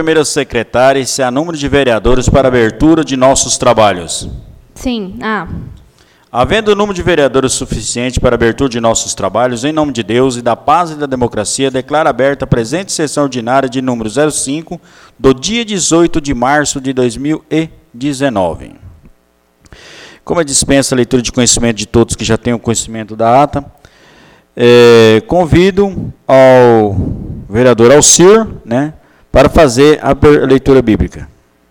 Primeira secretária, se há número de vereadores para abertura de nossos trabalhos. Sim. Havendo o número de vereadores suficiente para a abertura de nossos trabalhos, em nome de Deus e da paz e da democracia, declaro aberta a presente sessão ordinária de número 05, do dia 18 de março de 2019. Como dispensa a leitura de conhecimento de todos que já tenham conhecimento da ata, convido ao vereador Alcir, para fazer a leitura bíblica.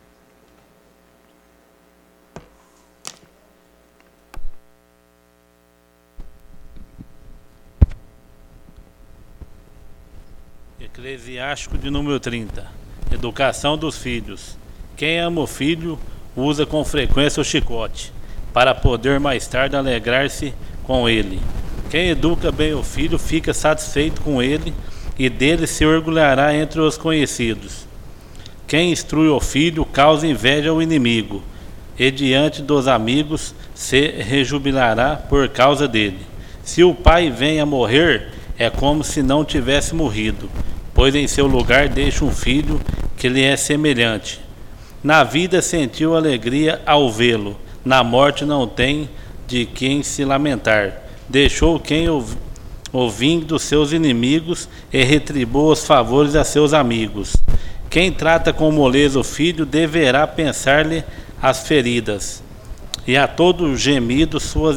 Eclesiástico de número 30. Educação dos filhos. Quem ama o filho, usa com frequência o chicote, para poder mais tarde alegrar-se com ele. Quem educa bem o filho, fica satisfeito com ele, e dele se orgulhará entre os conhecidos. Quem instrui o filho, causa inveja ao inimigo, e diante dos amigos se rejubilará por causa dele. Se o pai vem a morrer, é como se não tivesse morrido, pois em seu lugar deixa um filho que lhe é semelhante. Na vida sentiu alegria ao vê-lo, na morte não tem de quem se lamentar. Deixou quem ouvindo dos seus inimigos e retribuiu os favores a seus amigos. Quem trata com moleza o filho deverá pensar-lhe as feridas, e a todo gemido suas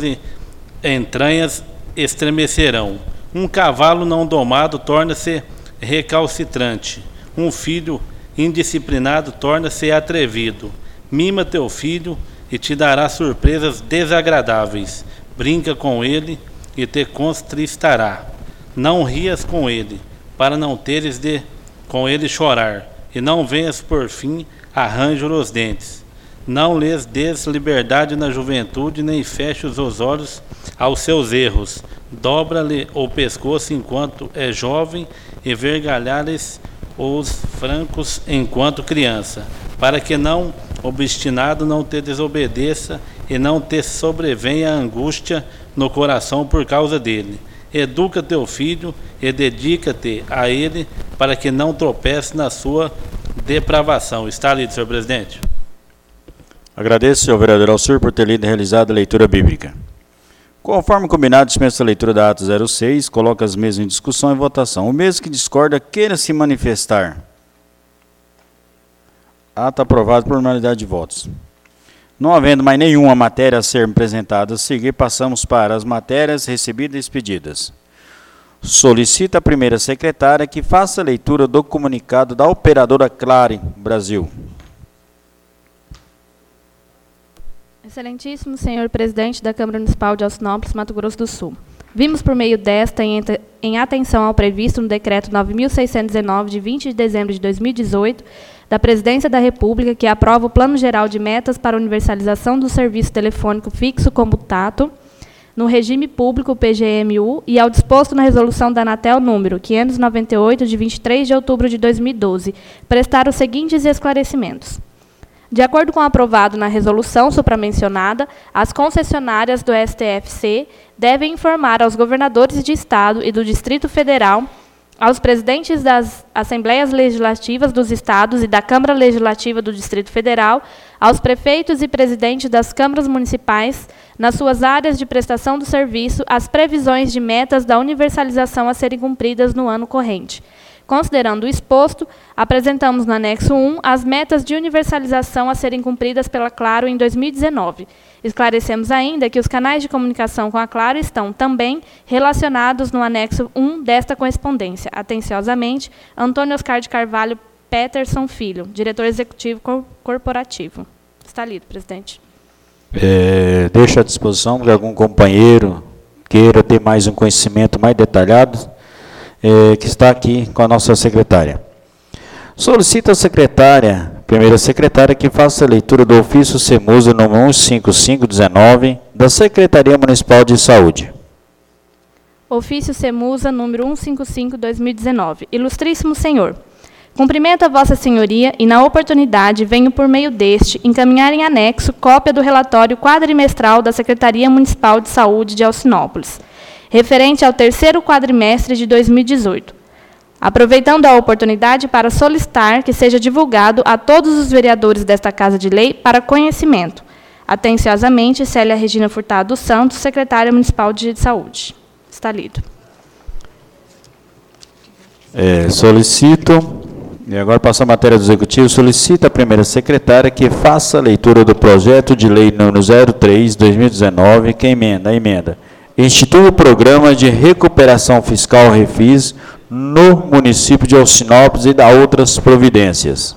entranhas estremecerão. Um cavalo não domado torna-se recalcitrante. Um filho indisciplinado torna-se atrevido. Mima teu filho e te dará surpresas desagradáveis. Brinca com ele e te contristará. Não rias com ele, para não teres de com ele chorar, e não venhas por fim a ranger os dentes. Não lhes des liberdade na juventude, nem feches os olhos aos seus erros. Dobra-lhe o pescoço enquanto é jovem, e vergalha-lhes os francos enquanto criança, para que não obstinado não te desobedeça, e não te sobrevenha a angústia no coração por causa dele. Educa teu filho e dedica-te a ele, para que não tropece na sua depravação. Está lido, senhor presidente. Agradeço, senhor vereador Alcir, por ter lido e realizado a leitura bíblica. Conforme combinado, dispensa a leitura da ata 06, coloca as mesmas em discussão e votação. O mesmo que discorda, queira se manifestar. Ata aprovado por unanimidade de votos. Não havendo mais nenhuma matéria a ser apresentada a seguir, passamos para as matérias recebidas e expedidas. Solicita a primeira secretária que faça a leitura do comunicado da operadora Claro Brasil. Excelentíssimo senhor presidente da Câmara Municipal de Alcinópolis, Mato Grosso do Sul. Vimos por meio desta, em atenção ao previsto no Decreto 9.619, de 20 de dezembro de 2018, da Presidência da República, que aprova o Plano Geral de Metas para a Universalização do Serviço Telefônico Fixo Comutato, no regime público PGMU, e ao disposto na Resolução da Anatel número 598, de 23 de outubro de 2012, prestar os seguintes esclarecimentos. De acordo com o aprovado na resolução supramencionada, as concessionárias do STFC devem informar aos governadores de Estado e do Distrito Federal, aos presidentes das Assembleias Legislativas dos Estados e da Câmara Legislativa do Distrito Federal, aos prefeitos e presidentes das câmaras municipais, nas suas áreas de prestação do serviço, as previsões de metas da universalização a serem cumpridas no ano corrente. Considerando o exposto, apresentamos no anexo 1 as metas de universalização a serem cumpridas pela Claro em 2019. Esclarecemos ainda que os canais de comunicação com a Claro estão também relacionados no anexo 1 desta correspondência. Atenciosamente, Antônio Oscar de Carvalho Peterson Filho, diretor executivo corporativo. Está lido, presidente. Deixo à disposição que algum companheiro queira ter mais um conhecimento mais detalhado, que está aqui com a nossa secretária. Solicita a secretária, primeira secretária, que faça a leitura do ofício SEMUSA número 15519, da Secretaria Municipal de Saúde. Ofício SEMUSA número 155/2019. Ilustríssimo senhor, cumprimento a vossa senhoria e, na oportunidade, venho por meio deste encaminhar em anexo cópia do relatório quadrimestral da Secretaria Municipal de Saúde de Alcinópolis, referente ao terceiro quadrimestre de 2018. aproveitando a oportunidade para solicitar que seja divulgado a todos os vereadores desta Casa de Lei para conhecimento. Atenciosamente, Célia Regina Furtado dos Santos, secretária municipal de saúde. Está lido. Solicito, e agora passa a matéria do Executivo, solicita a primeira secretária que faça a leitura do projeto de lei número 03/2019, que emenda. Institui o programa de recuperação fiscal Refis no município de Alcinópolis e dá outras providências.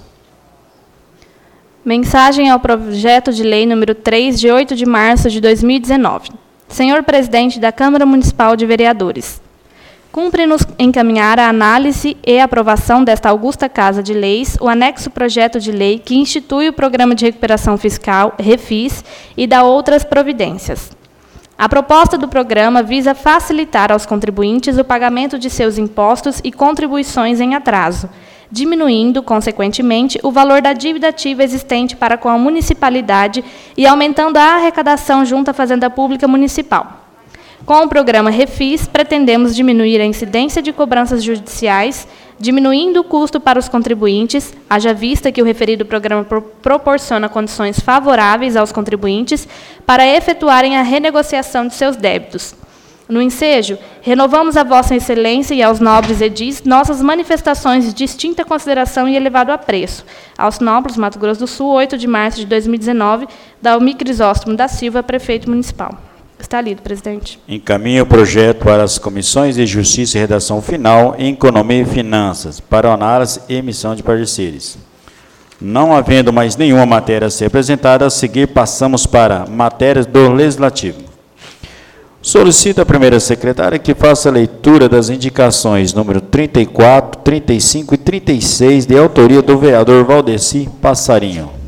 Mensagem ao projeto de lei número 3, de 8 de março de 2019. Senhor presidente da Câmara Municipal de Vereadores, cumpre-nos encaminhar a análise e aprovação desta augusta Casa de Leis o anexo projeto de lei que institui o Programa de Recuperação Fiscal, Refis, e dá outras providências. A proposta do programa visa facilitar aos contribuintes o pagamento de seus impostos e contribuições em atraso, diminuindo, consequentemente, o valor da dívida ativa existente para com a municipalidade e aumentando a arrecadação junto à Fazenda Pública Municipal. Com o programa Refis, pretendemos diminuir a incidência de cobranças judiciais, diminuindo o custo para os contribuintes, haja vista que o referido programa proporciona condições favoráveis aos contribuintes para efetuarem a renegociação de seus débitos. No ensejo, renovamos a Vossa Excelência e aos nobres edis nossas manifestações de distinta consideração e elevado apreço. Alcinópolis, Mato Grosso do Sul, 8 de março de 2019, da Almir Crisóstomo da Silva, prefeito municipal. Está lido, presidente. Encaminha o projeto para as comissões de Justiça e Redação Final, Economia e Finanças, para análise e emissão de pareceres. Não havendo mais nenhuma matéria a ser apresentada, a seguir passamos para matérias do Legislativo. Solicito à primeira secretária que faça a leitura das indicações número 34, 35 e 36, de autoria do vereador Valdeci Passarinho.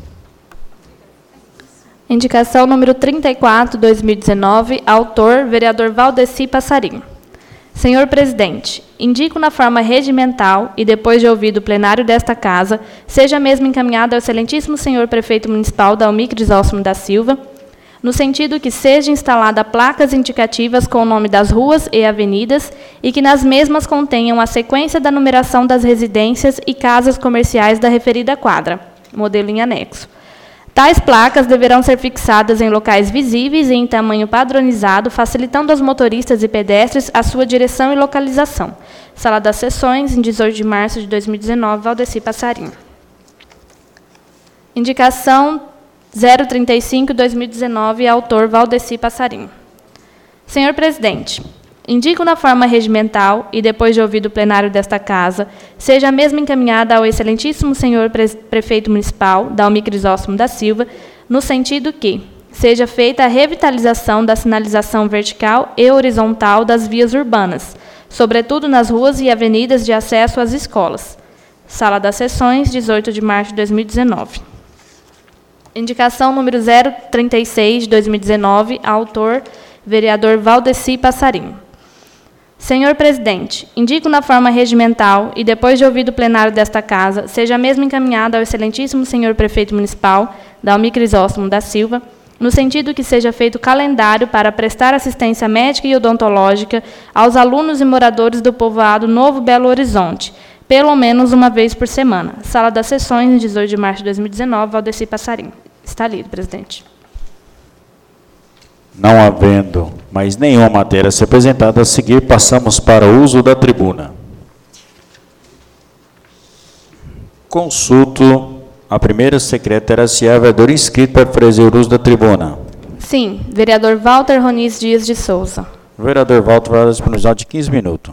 Indicação número 34, 2019, autor, vereador Valdeci Passarinho. Senhor presidente, indico na forma regimental e depois de ouvido o plenário desta Casa, seja mesmo encaminhada ao excelentíssimo senhor prefeito municipal Almir Crisóstomo da Silva, no sentido que seja instalada placas indicativas com o nome das ruas e avenidas e que nas mesmas contenham a sequência da numeração das residências e casas comerciais da referida quadra, modelo em anexo. Tais placas deverão ser fixadas em locais visíveis e em tamanho padronizado, facilitando aos motoristas e pedestres a sua direção e localização. Sala das Sessões, em 18 de março de 2019, Valdeci Passarinho. Indicação 035/2019, autor Valdeci Passarinho. Senhor presidente, indico na forma regimental e depois de ouvido o plenário desta Casa, seja a mesma encaminhada ao excelentíssimo senhor prefeito municipal, Almir Crisóstomo da Silva, no sentido que seja feita a revitalização da sinalização vertical e horizontal das vias urbanas, sobretudo nas ruas e avenidas de acesso às escolas. Sala das Sessões, 18 de março de 2019. Indicação número 036/2019, autor, vereador Valdeci Passarinho. Senhor presidente, indico na forma regimental e depois de ouvido o plenário desta Casa, seja a mesma encaminhada ao excelentíssimo senhor prefeito municipal, Almir Crisóstomo da Silva, no sentido que seja feito calendário para prestar assistência médica e odontológica aos alunos e moradores do povoado Novo Belo Horizonte, pelo menos uma vez por semana. Sala das Sessões, 18 de março de 2019, Valdeci Passarinho. Está lido, presidente. Não havendo mais nenhuma matéria a ser apresentada, a seguir passamos para o uso da tribuna. Consulto a primeira secretária, se há vereador inscrito para fazer o uso da tribuna. Sim, vereador Walter Roniz Dias de Souza. O vereador Walter vai disponibilizar de 15 minutos.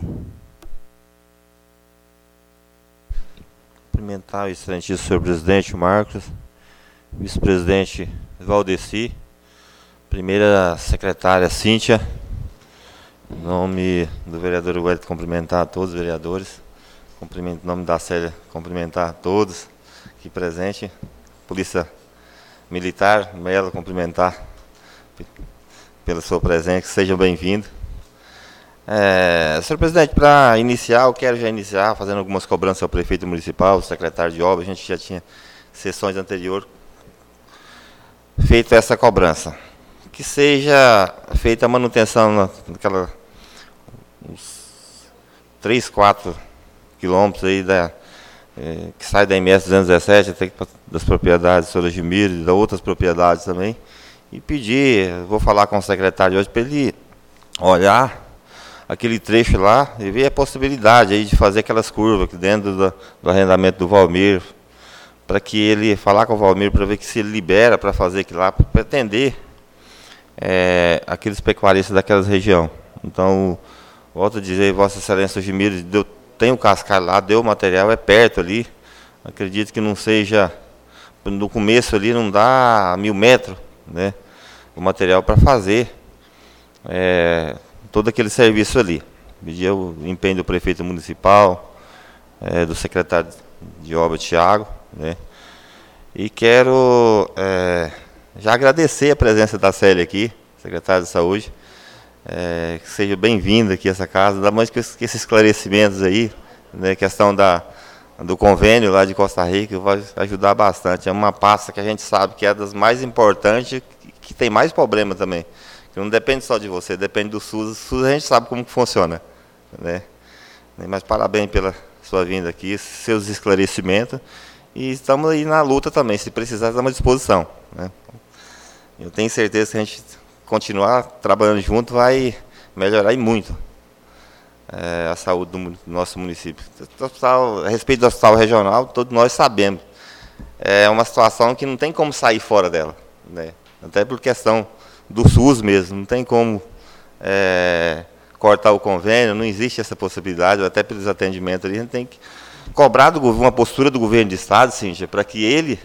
Cumprimentar o excelentíssimo senhor presidente Marcos, vice-presidente Valdeci, primeira secretária Cíntia, em nome do vereador Wellington, cumprimentar a todos os vereadores, cumprimento em nome da Célia, cumprimentar a todos aqui presentes, Polícia Militar, Melo, cumprimentar pela sua presença, sejam bem-vindos. Senhor presidente, para iniciar, eu quero já iniciar fazendo algumas cobranças ao prefeito municipal, ao secretário de obras. A gente já tinha sessões anteriores feito essa cobrança. Que seja feita a manutenção naquela 3, 4 quilômetros aí que sai da MS 217 até das propriedades do Sr. Admiro e das outras propriedades também. E pedir, vou falar com o secretário hoje para ele olhar aquele trecho lá e ver a possibilidade aí de fazer aquelas curvas aqui dentro do arrendamento do Valmir, para que ele falar com o Valmir para ver que se ele libera para fazer aquilo lá, para atender aqueles pecuaristas daquela região. Então, volto a dizer, Vossa Excelência Admiro, tem o cascalho lá, deu o material, é perto ali. Acredito que não seja, no começo ali não dá 1000 metros, né, o material para fazer todo aquele serviço ali. Pedi o empenho do prefeito municipal, do secretário de obra, Thiago, né, e quero já agradecer a presença da Célia aqui, secretária de Saúde, que seja bem-vinda aqui a essa casa, ainda mais que esses esclarecimentos aí, né, questão do convênio lá de Costa Rica, vai ajudar bastante. É uma pasta que a gente sabe que é das mais importantes, que tem mais problema também, que não depende só de você, depende do SUS. O SUS a gente sabe como que funciona, né? Mas parabéns pela sua vinda aqui, seus esclarecimentos, e estamos aí na luta também, se precisar estamos à disposição, né? Eu tenho certeza que a gente continuar trabalhando junto vai melhorar e muito a saúde do nosso município. A respeito do hospital regional, todos nós sabemos. É uma situação que não tem como sair fora dela, né? Até por questão do SUS mesmo, não tem como cortar o convênio, não existe essa possibilidade, até pelos atendimentos ali, a gente tem que cobrar uma postura do governo do estado, Cíntia, para que ele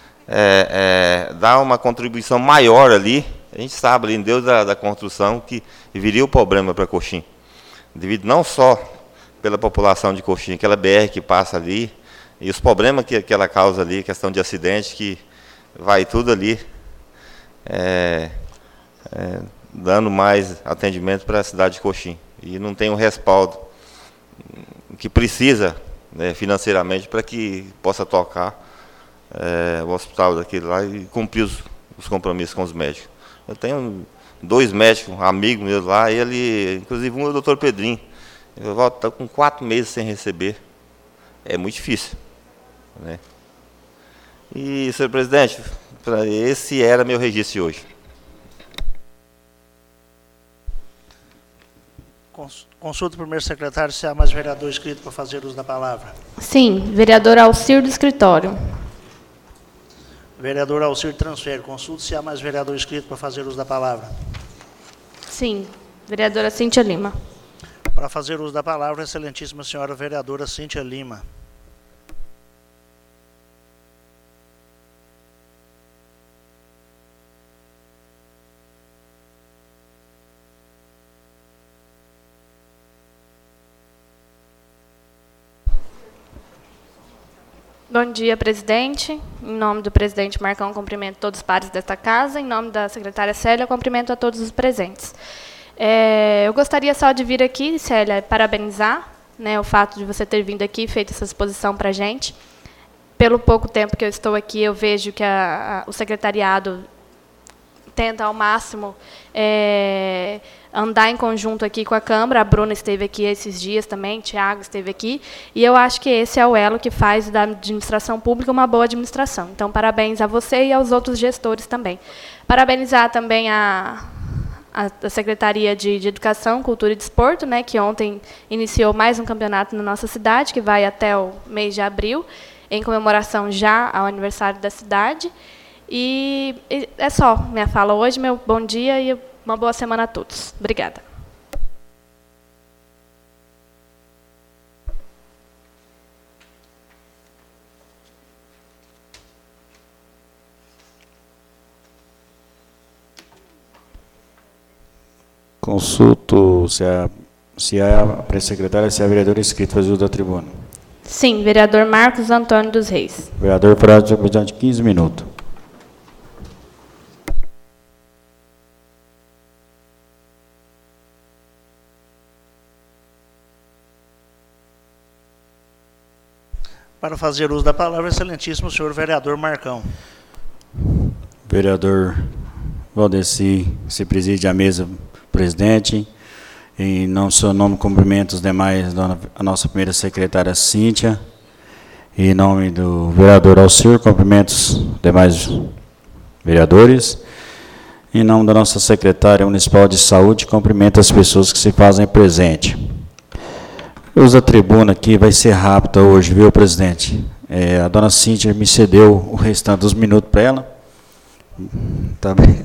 dá uma contribuição maior ali. A gente sabe ali, em Deus da construção, que viria o problema para Coxim, devido não só pela população de Coxim, aquela BR que passa ali, e os problemas que ela causa ali, questão de acidente, que vai tudo ali, dando mais atendimento para a cidade de Coxim. E não tem um respaldo que precisa, né, financeiramente, para que possa tocar o hospital daquele lá e cumprir os compromissos com os médicos. Eu tenho 2 médicos, amigos meus lá, inclusive um é o Dr. Pedrinho. Eu volto com 4 meses sem receber. É muito difícil, né? E, senhor presidente, esse era meu registro de hoje. Consulta o primeiro secretário se há mais vereador inscrito para fazer uso da palavra. Sim, vereador Alcir do escritório. Vereador Alcir transfere. Consulta se há mais vereador inscrito para fazer uso da palavra. Sim, vereadora Cíntia Lima. Para fazer uso da palavra, excelentíssima senhora vereadora Cíntia Lima. Bom dia, presidente. Em nome do presidente Marcão, cumprimento todos os pares desta casa. Em nome da secretária Célia, cumprimento a todos os presentes. Eu gostaria só de vir aqui, Célia, parabenizar, né, o fato de você ter vindo aqui e feito essa exposição para a gente. Pelo pouco tempo que eu estou aqui, eu vejo que o secretariado tenta ao máximo andar em conjunto aqui com a Câmara. A Bruna esteve aqui esses dias também, Thiago esteve aqui, e eu acho que esse é o elo que faz da administração pública uma boa administração. Então, parabéns a você e aos outros gestores também. Parabenizar também a Secretaria de Educação, Cultura e Desporto, né, que ontem iniciou mais um campeonato na nossa cidade, que vai até o mês de abril, em comemoração já ao aniversário da cidade. E é só minha fala hoje, meu bom dia e uma boa semana a todos. Obrigada. Consulto se a secretária, se a vereadora inscrita faz uso da tribuna. Sim, vereador Marcos Antônio dos Reis. Vereador, prazo de 15 minutos. Para fazer uso da palavra, excelentíssimo senhor vereador Marcão. Vereador Valdeci, se preside a mesa, presidente. Em não seu nome, cumprimento os demais, a nossa primeira secretária Cíntia. Em nome do vereador Alcir, cumprimento os demais vereadores. Em nome da nossa secretária municipal de saúde, cumprimento as pessoas que se fazem presente. Eu uso a tribuna aqui, vai ser rápida hoje, viu, presidente? A dona Cíntia me cedeu o restante dos minutos para ela. Tá bem?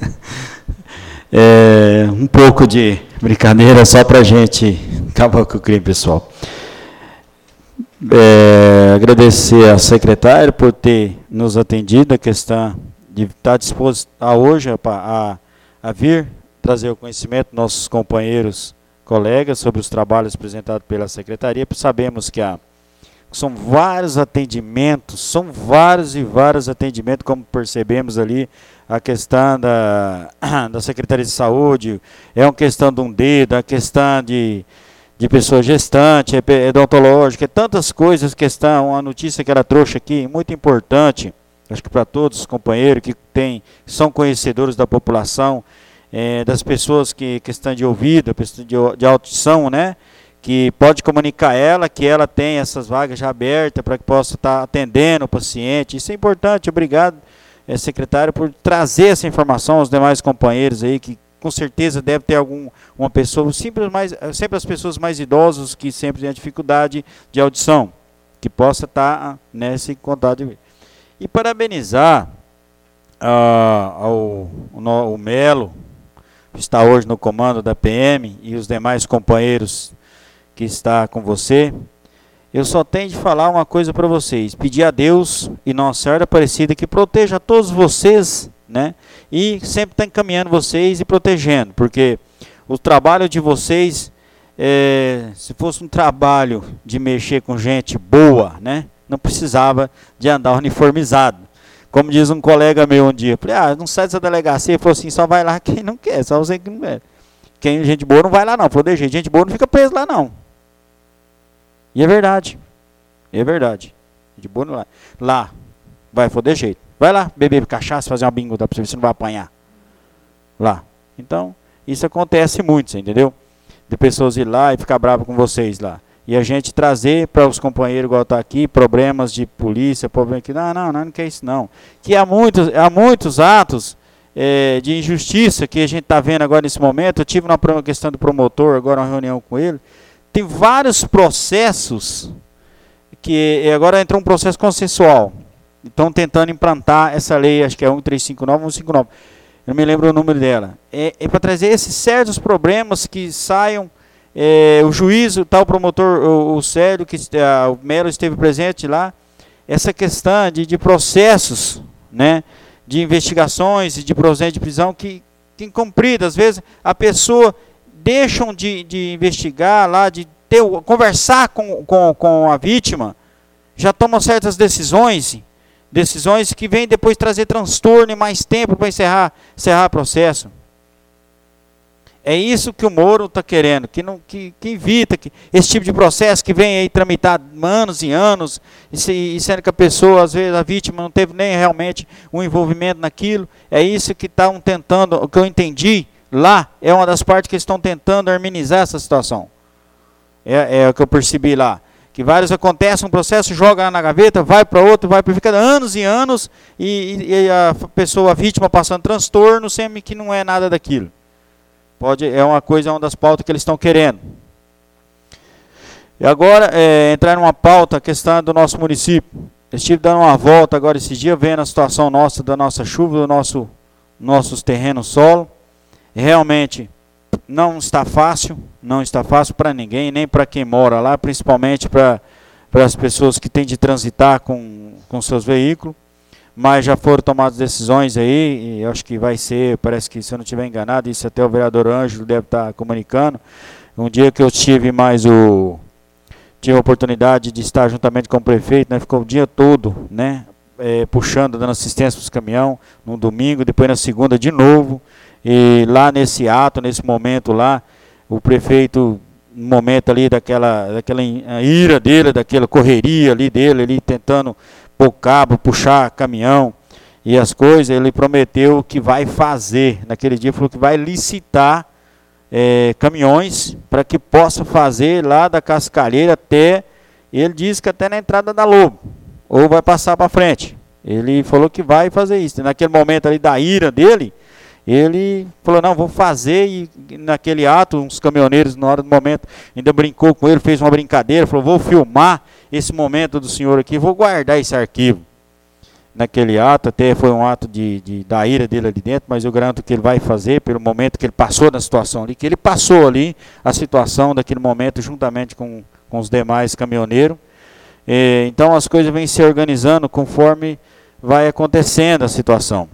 Um pouco de brincadeira só para a gente acabar com o crime, pessoal. Agradecer à secretária por ter nos atendido, a questão de estar disposto hoje a vir trazer o conhecimento dos nossos companheiros, colegas, sobre os trabalhos apresentados pela secretaria. Sabemos que são vários atendimentos, como percebemos ali, a questão da Secretaria de Saúde, é uma questão de um dedo, a questão de pessoa gestante, odontológica, tantas coisas, uma notícia que ela trouxe aqui, muito importante, acho que para todos os companheiros que são conhecedores da população, das pessoas que questão de ouvido, de audição, né? Que pode comunicar que ela tem essas vagas já abertas para que possa estar atendendo o paciente. Isso é importante. Obrigado, secretário, por trazer essa informação aos demais companheiros aí, que com certeza deve ter uma pessoa, sempre as pessoas mais idosas que sempre têm dificuldade de audição, que possa estar nesse contato. E parabenizar o Melo, que está hoje no comando da PM, e os demais companheiros que está com você. Eu só tenho de falar uma coisa para vocês, pedir a Deus e Nossa Senhora Aparecida que proteja todos vocês, né? E sempre está encaminhando vocês e protegendo, porque o trabalho de vocês, se fosse um trabalho de mexer com gente boa, né? Não precisava de andar uniformizado. Como diz um colega meu um dia, falei, não sai dessa delegacia, ele falou assim, só vai lá quem não quer, só você que não quer. Quem gente boa não vai lá não, falou, gente boa não fica preso lá não. E é verdade. De boa não vai. Lá, vai, for de jeito. Vai lá, beber cachaça, fazer uma bingo, dá pra você ver se não vai apanhar. Lá. Então, isso acontece muito, você entendeu? De pessoas ir lá e ficar bravo com vocês lá. E a gente trazer para os companheiros, igual está aqui, problemas de polícia, problema que não quer isso não. Que há muitos atos de injustiça que a gente está vendo agora nesse momento. Eu tive uma questão do promotor, agora uma reunião com ele. Tem vários processos que agora entrou um processo consensual. Estão tentando implantar essa lei, acho que é 1359 ou 159. Eu não me lembro o número dela. É para trazer esses certos problemas que saiam. O juiz, o tal promotor, o Célio, o Melo esteve presente lá. Essa questão de processos, né, de investigações e de processo de prisão que incumprido. Às vezes a pessoa deixam de investigar lá, conversar com a vítima, já tomam certas decisões que vêm depois trazer transtorno e mais tempo para encerrar o processo. É isso que o Moro está querendo, que evita esse tipo de processo que vem aí tramitar anos e anos, e sendo que a pessoa, às vezes a vítima não teve nem realmente um envolvimento naquilo. É isso que estão tentando, o que eu entendi lá, é uma das partes que estão tentando harmonizar essa situação. É o que eu percebi lá. Que vários acontecem, um processo, joga na gaveta, vai para outro, fica anos e anos, e a vítima passando transtorno, sempre que não é nada daquilo. É uma das pautas que eles estão querendo. E agora, entrar numa pauta, a questão do nosso município. Eu estive dando uma volta agora esses dias, vendo a situação da nossa chuva, nossos terrenos solo. Realmente não está fácil para ninguém, nem para quem mora lá, principalmente para as pessoas que têm de transitar com seus veículos. Mas já foram tomadas decisões aí, e acho que vai ser, parece que, se eu não estiver enganado, isso até o vereador Ângelo deve estar comunicando. Um dia que eu tive a oportunidade de estar juntamente com o prefeito, né, ficou o dia todo, né, puxando, dando assistência para os caminhões, no domingo, depois na segunda de novo. E lá nesse momento lá, o prefeito, no momento ali daquela ira dele, daquela correria ali dele, ali tentando pôr cabo, puxar caminhão e as coisas, ele prometeu que vai fazer, naquele dia falou que vai licitar caminhões para que possa fazer lá da Cascalheira até, ele disse que até na entrada da Lobo, ou vai passar para frente. Ele falou que vai fazer isso. E naquele momento ali da ira dele, ele falou, não, vou fazer, e naquele ato, uns caminhoneiros, na hora do momento, ainda brincou com ele, fez uma brincadeira, falou, vou filmar esse momento do senhor aqui, vou guardar esse arquivo. Naquele ato, até foi um ato da ira dele ali dentro, mas eu garanto que ele vai fazer, pelo momento que ele passou na situação ali, que ele passou ali, a situação daquele momento, juntamente com os demais caminhoneiros. Então as coisas vêm se organizando conforme vai acontecendo a situação.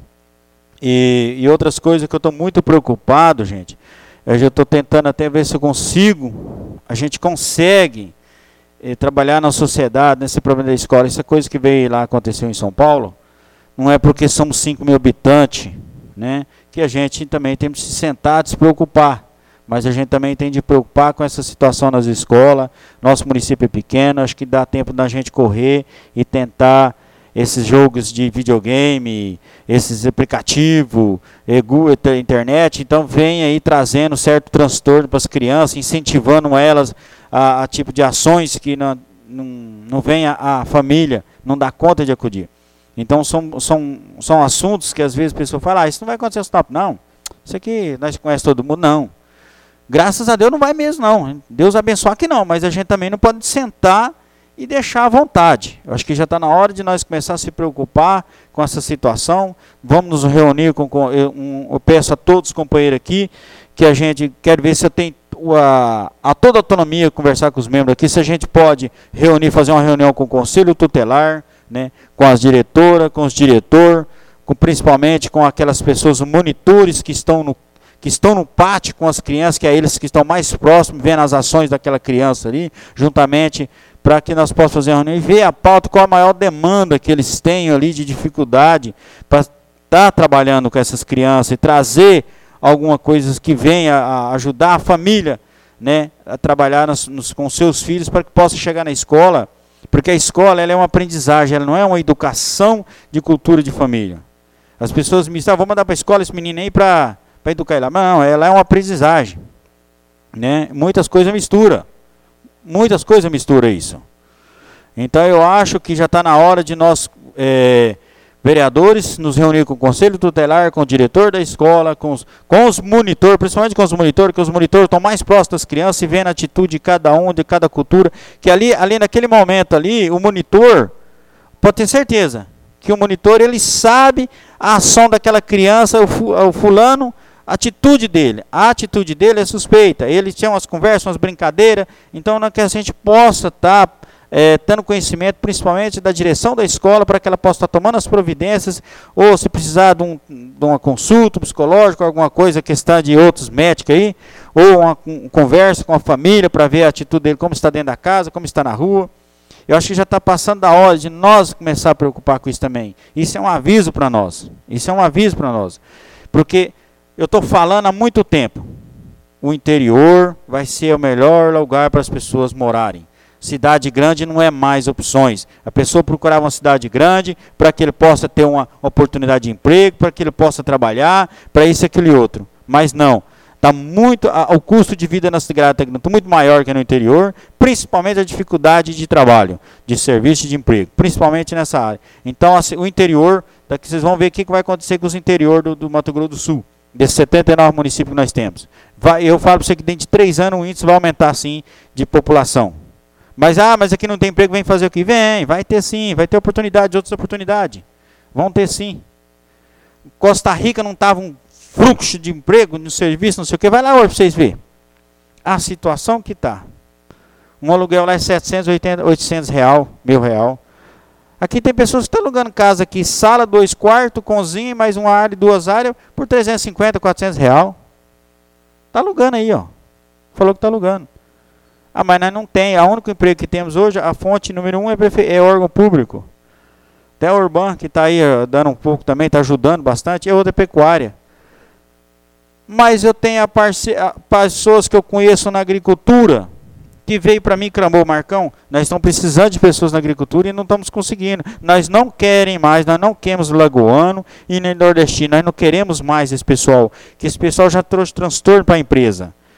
E outras coisas que eu estou muito preocupado, gente, eu já estou tentando até ver se eu consigo, a gente consegue trabalhar na sociedade, nesse problema da escola. Essa coisa que veio lá, aconteceu em São Paulo, não é porque somos 5 mil habitantes, né, que a gente também tem que se sentar e se preocupar. Mas a gente também tem de preocupar com essa situação nas escolas. Nosso município é pequeno, acho que dá tempo da gente correr e tentar esses jogos de videogame, esses aplicativos, internet. Então vem aí trazendo certo transtorno para as crianças, incentivando elas a tipo de ações que não vem a família, não dá conta de acudir. Então são assuntos que às vezes a pessoa fala, isso não vai acontecer no top. Não, isso aqui nós conhecemos todo mundo, não. Graças a Deus não vai mesmo, não. Deus abençoe que não, mas a gente também não pode sentar e deixar à vontade. Eu acho que já está na hora de nós começar a se preocupar com essa situação. Vamos nos reunir eu peço a todos os companheiros aqui, que a gente quer ver se eu tenho toda a autonomia, conversar com os membros aqui, se a gente pode reunir, fazer uma reunião com o Conselho Tutelar, né, com as diretoras, com os diretores, principalmente com aquelas pessoas, os monitores que estão no pátio com as crianças, que é eles que estão mais próximos, vendo as ações daquela criança ali, juntamente, para que nós possamos fazer uma reunião e ver a pauta, qual a maior demanda que eles têm ali de dificuldade para estar trabalhando com essas crianças e trazer alguma coisa que venha a ajudar a família, né, a trabalhar com seus filhos para que possa chegar na escola, porque a escola ela é uma aprendizagem, ela não é uma educação de cultura de família. As pessoas me dizem, vou mandar para a escola esse menino aí para educar ele lá. Não, ela é uma aprendizagem, né? Muitas coisas mistura isso. Então eu acho que já está na hora de nós, vereadores, nos reunir com o Conselho Tutelar, com o diretor da escola, com os monitores, principalmente com os monitores, que os monitores estão mais próximos das crianças e vendo a atitude de cada um, de cada cultura, que ali naquele momento ali, o monitor, pode ter certeza, que o monitor ele sabe a ação daquela criança, o fulano, a atitude dele é suspeita, ele tinha umas conversas, umas brincadeiras, então que a gente possa estar tendo conhecimento principalmente da direção da escola, para que ela possa estar tomando as providências, ou se precisar de uma consulta psicológica, alguma coisa, questão de outros médicos aí, ou uma conversa com a família, para ver a atitude dele, como está dentro da casa, como está na rua. Eu acho que já está passando da hora de nós começar a preocupar com isso também. Isso é um aviso para nós, porque eu estou falando há muito tempo, o interior vai ser o melhor lugar para as pessoas morarem. Cidade grande não é mais opções. A pessoa procurava uma cidade grande para que ele possa ter uma oportunidade de emprego, para que ele possa trabalhar, para isso e aquele outro. Mas não, o custo de vida na cidade está muito maior que no interior, principalmente a dificuldade de trabalho, de serviço e de emprego, principalmente nessa área. Então o interior, daqui vocês vão ver o que vai acontecer com os interior do Mato Grosso do Sul. Desses 79 municípios que nós temos. Eu falo para você que dentro de 3 anos o índice vai aumentar sim de população. Mas aqui não tem emprego, vem fazer o que? Vem, vai ter sim, vai ter oportunidade, outras oportunidades. Vão ter sim. Costa Rica não estava um fluxo de emprego, no serviço, não sei o que, vai lá hoje para vocês verem. A situação que está. Um aluguel lá é 780, 800 real, R$1.000. Aqui tem pessoas que estão alugando casa aqui, sala, 2 quartos, cozinha, mais uma área, 2 áreas, por 350, 400 real. Está alugando aí, ó. Falou que está alugando. Mas nós não tem. O único emprego que temos hoje, a fonte número 1 é órgão público. Até a Urban, que está aí dando um pouco também, está ajudando bastante, é outra pecuária. Mas eu tenho pessoas que eu conheço na agricultura, que veio para mim e clamou, Marcão, nós estamos precisando de pessoas na agricultura e não estamos conseguindo. Nós não queremos mais, nós não queremos lagoano e nem nordestino, nós não queremos mais esse pessoal, que esse pessoal já trouxe transtorno para a empresa.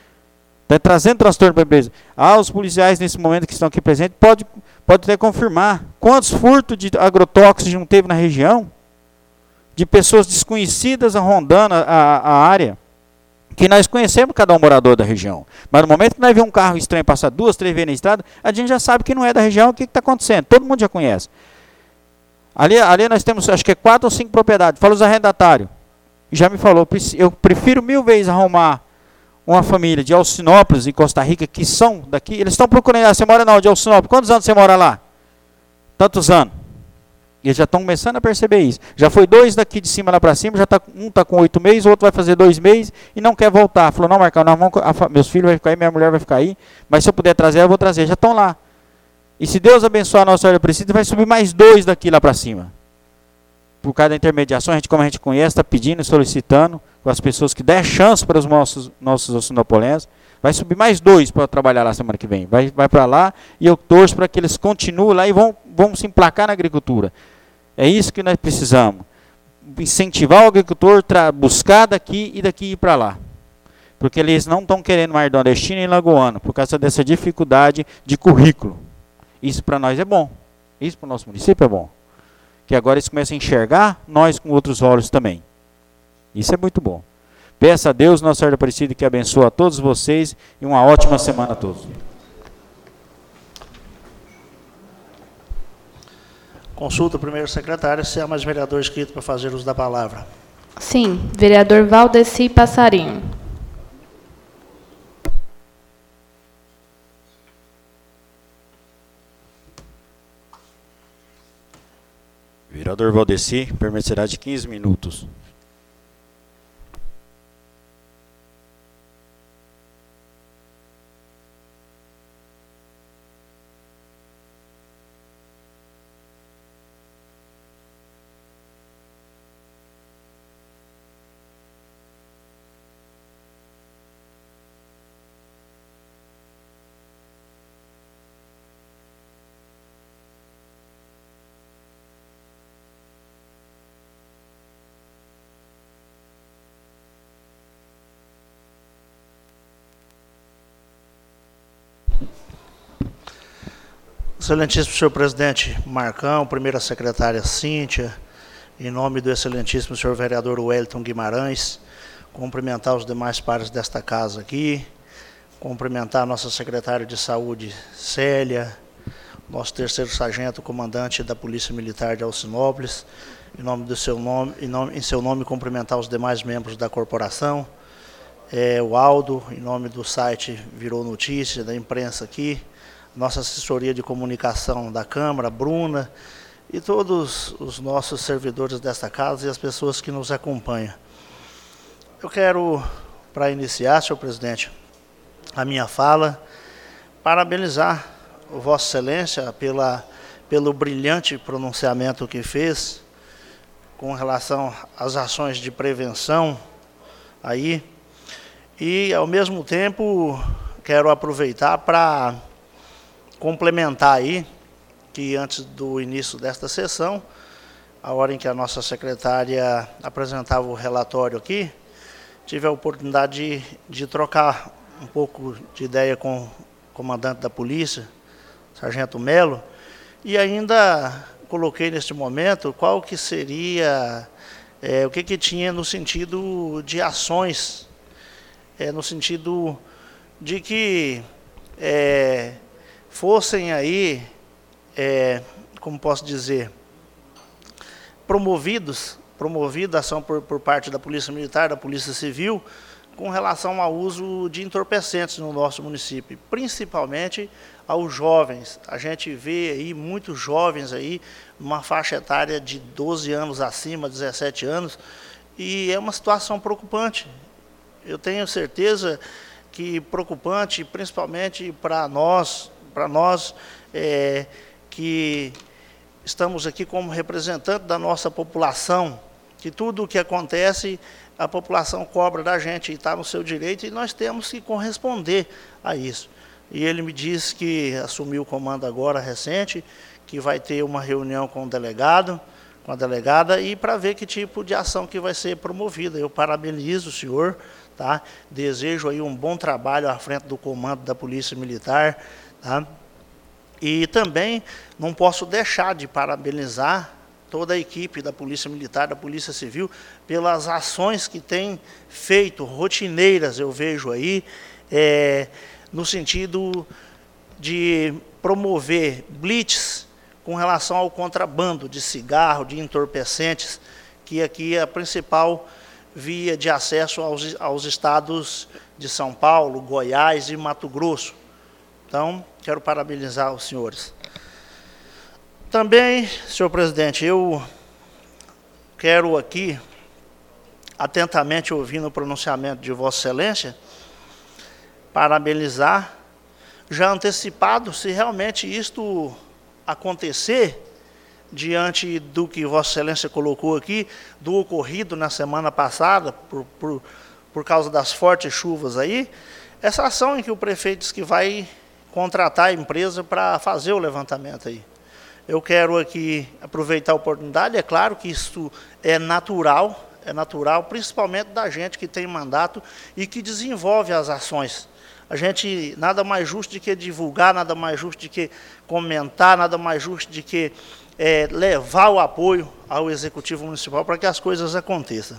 Está trazendo transtorno para a empresa. Os policiais nesse momento que estão aqui presentes, pode até confirmar. Quantos furtos de agrotóxicos não teve na região? De pessoas desconhecidas rondando a área. Que nós conhecemos cada morador da região. Mas no momento que nós vemos um carro estranho passar 2, 3 vezes na estrada, a gente já sabe que não é da região, o que está acontecendo. Todo mundo já conhece. Ali nós temos, acho que 4 ou 5 propriedades. Fala os arrendatários. Já me falou, eu prefiro 1000 vezes arrumar uma família de Alcinópolis, em Costa Rica, que são daqui. Eles estão procurando, você mora não, de Alcinópolis. Quantos anos você mora lá? Tantos anos. E eles já estão começando a perceber isso. Já foi 2 daqui de cima lá para cima, um está com 8 meses, o outro vai fazer 2 meses e não quer voltar. Falou, não, Marcão, meus filhos vão ficar aí, minha mulher vai ficar aí, mas se eu puder trazer, eu vou trazer. Já estão lá. E se Deus abençoar a nossa Ordem Aparecida, vai subir mais 2 daqui lá para cima. Por causa da intermediação, como a gente conhece, está pedindo, solicitando, com as pessoas que der chance para os nossos alcinopolenses, vai subir mais 2 para trabalhar lá semana que vem. Vai para lá e eu torço para que eles continuem lá e vão se emplacar na agricultura. É isso que nós precisamos. Incentivar o agricultor a buscar daqui e daqui ir para lá. Porque eles não estão querendo mais nordestino e lagoano, por causa dessa dificuldade de currículo. Isso para nós é bom. Isso para o nosso município é bom. Que agora eles começam a enxergar nós com outros olhos também. Isso é muito bom. Peço a Deus, Nossa Senhora Aparecida, que abençoe a todos vocês e uma ótima semana a todos. Consulta o primeiro secretário se há mais vereador inscrito para fazer uso da palavra. Sim, vereador Valdeci Passarinho. Vereador Valdeci, permanecerá de 15 minutos. Excelentíssimo senhor presidente Marcão, primeira secretária Cíntia, em nome do excelentíssimo senhor vereador Wellington Guimarães, cumprimentar os demais pares desta casa aqui, cumprimentar a nossa secretária de saúde Célia, nosso terceiro sargento, comandante da Polícia Militar de Alcinópolis, em seu nome cumprimentar os demais membros da corporação, o Aldo, em nome do site Virou Notícia, da imprensa aqui, nossa assessoria de comunicação da Câmara, Bruna, e todos os nossos servidores desta casa e as pessoas que nos acompanham. Eu quero, para iniciar, senhor presidente, a minha fala, parabenizar Vossa Excelência pelo brilhante pronunciamento que fez com relação às ações de prevenção aí, e, ao mesmo tempo, quero aproveitar para complementar aí, que antes do início desta sessão, a hora em que a nossa secretária apresentava o relatório aqui, tive a oportunidade de trocar um pouco de ideia com o comandante da polícia, Sargento Melo, e ainda coloquei neste momento qual que seria, o que tinha no sentido de ações, no sentido de que fossem aí, como posso dizer, promovida a ação por parte da Polícia Militar, da Polícia Civil, com relação ao uso de entorpecentes no nosso município, principalmente aos jovens. A gente vê aí muitos jovens aí, numa faixa etária de 12 anos acima, 17 anos, e é uma situação preocupante. Eu tenho certeza que preocupante, principalmente para nós que estamos aqui como representante da nossa população, que tudo o que acontece, a população cobra da gente e está no seu direito, e nós temos que corresponder a isso. E ele me disse que assumiu o comando agora, recente, que vai ter uma reunião com o delegado, com a delegada, e para ver que tipo de ação que vai ser promovida. Eu parabenizo o senhor, Tá? Desejo aí um bom trabalho à frente do comando da Polícia Militar. Tá? E também não posso deixar de parabenizar toda a equipe da Polícia Militar, da Polícia Civil, pelas ações que tem feito, rotineiras, eu vejo aí, no sentido de promover blitz com relação ao contrabando de cigarro, de entorpecentes, que aqui é a principal via de acesso aos estados de São Paulo, Goiás e Mato Grosso. Então, quero parabenizar os senhores. Também, senhor presidente, eu quero aqui, atentamente ouvindo o pronunciamento de Vossa Excelência, parabenizar, já antecipado, se realmente isto acontecer, diante do que Vossa Excelência colocou aqui, do ocorrido na semana passada, por causa das fortes chuvas aí, essa ação em que o prefeito diz que vai contratar a empresa para fazer o levantamento aí. Eu quero aqui aproveitar a oportunidade, é claro que isso é natural, principalmente da gente que tem mandato e que desenvolve as ações. A gente, nada mais justo do que divulgar, nada mais justo do que comentar, nada mais justo do que levar o apoio ao Executivo Municipal para que as coisas aconteçam.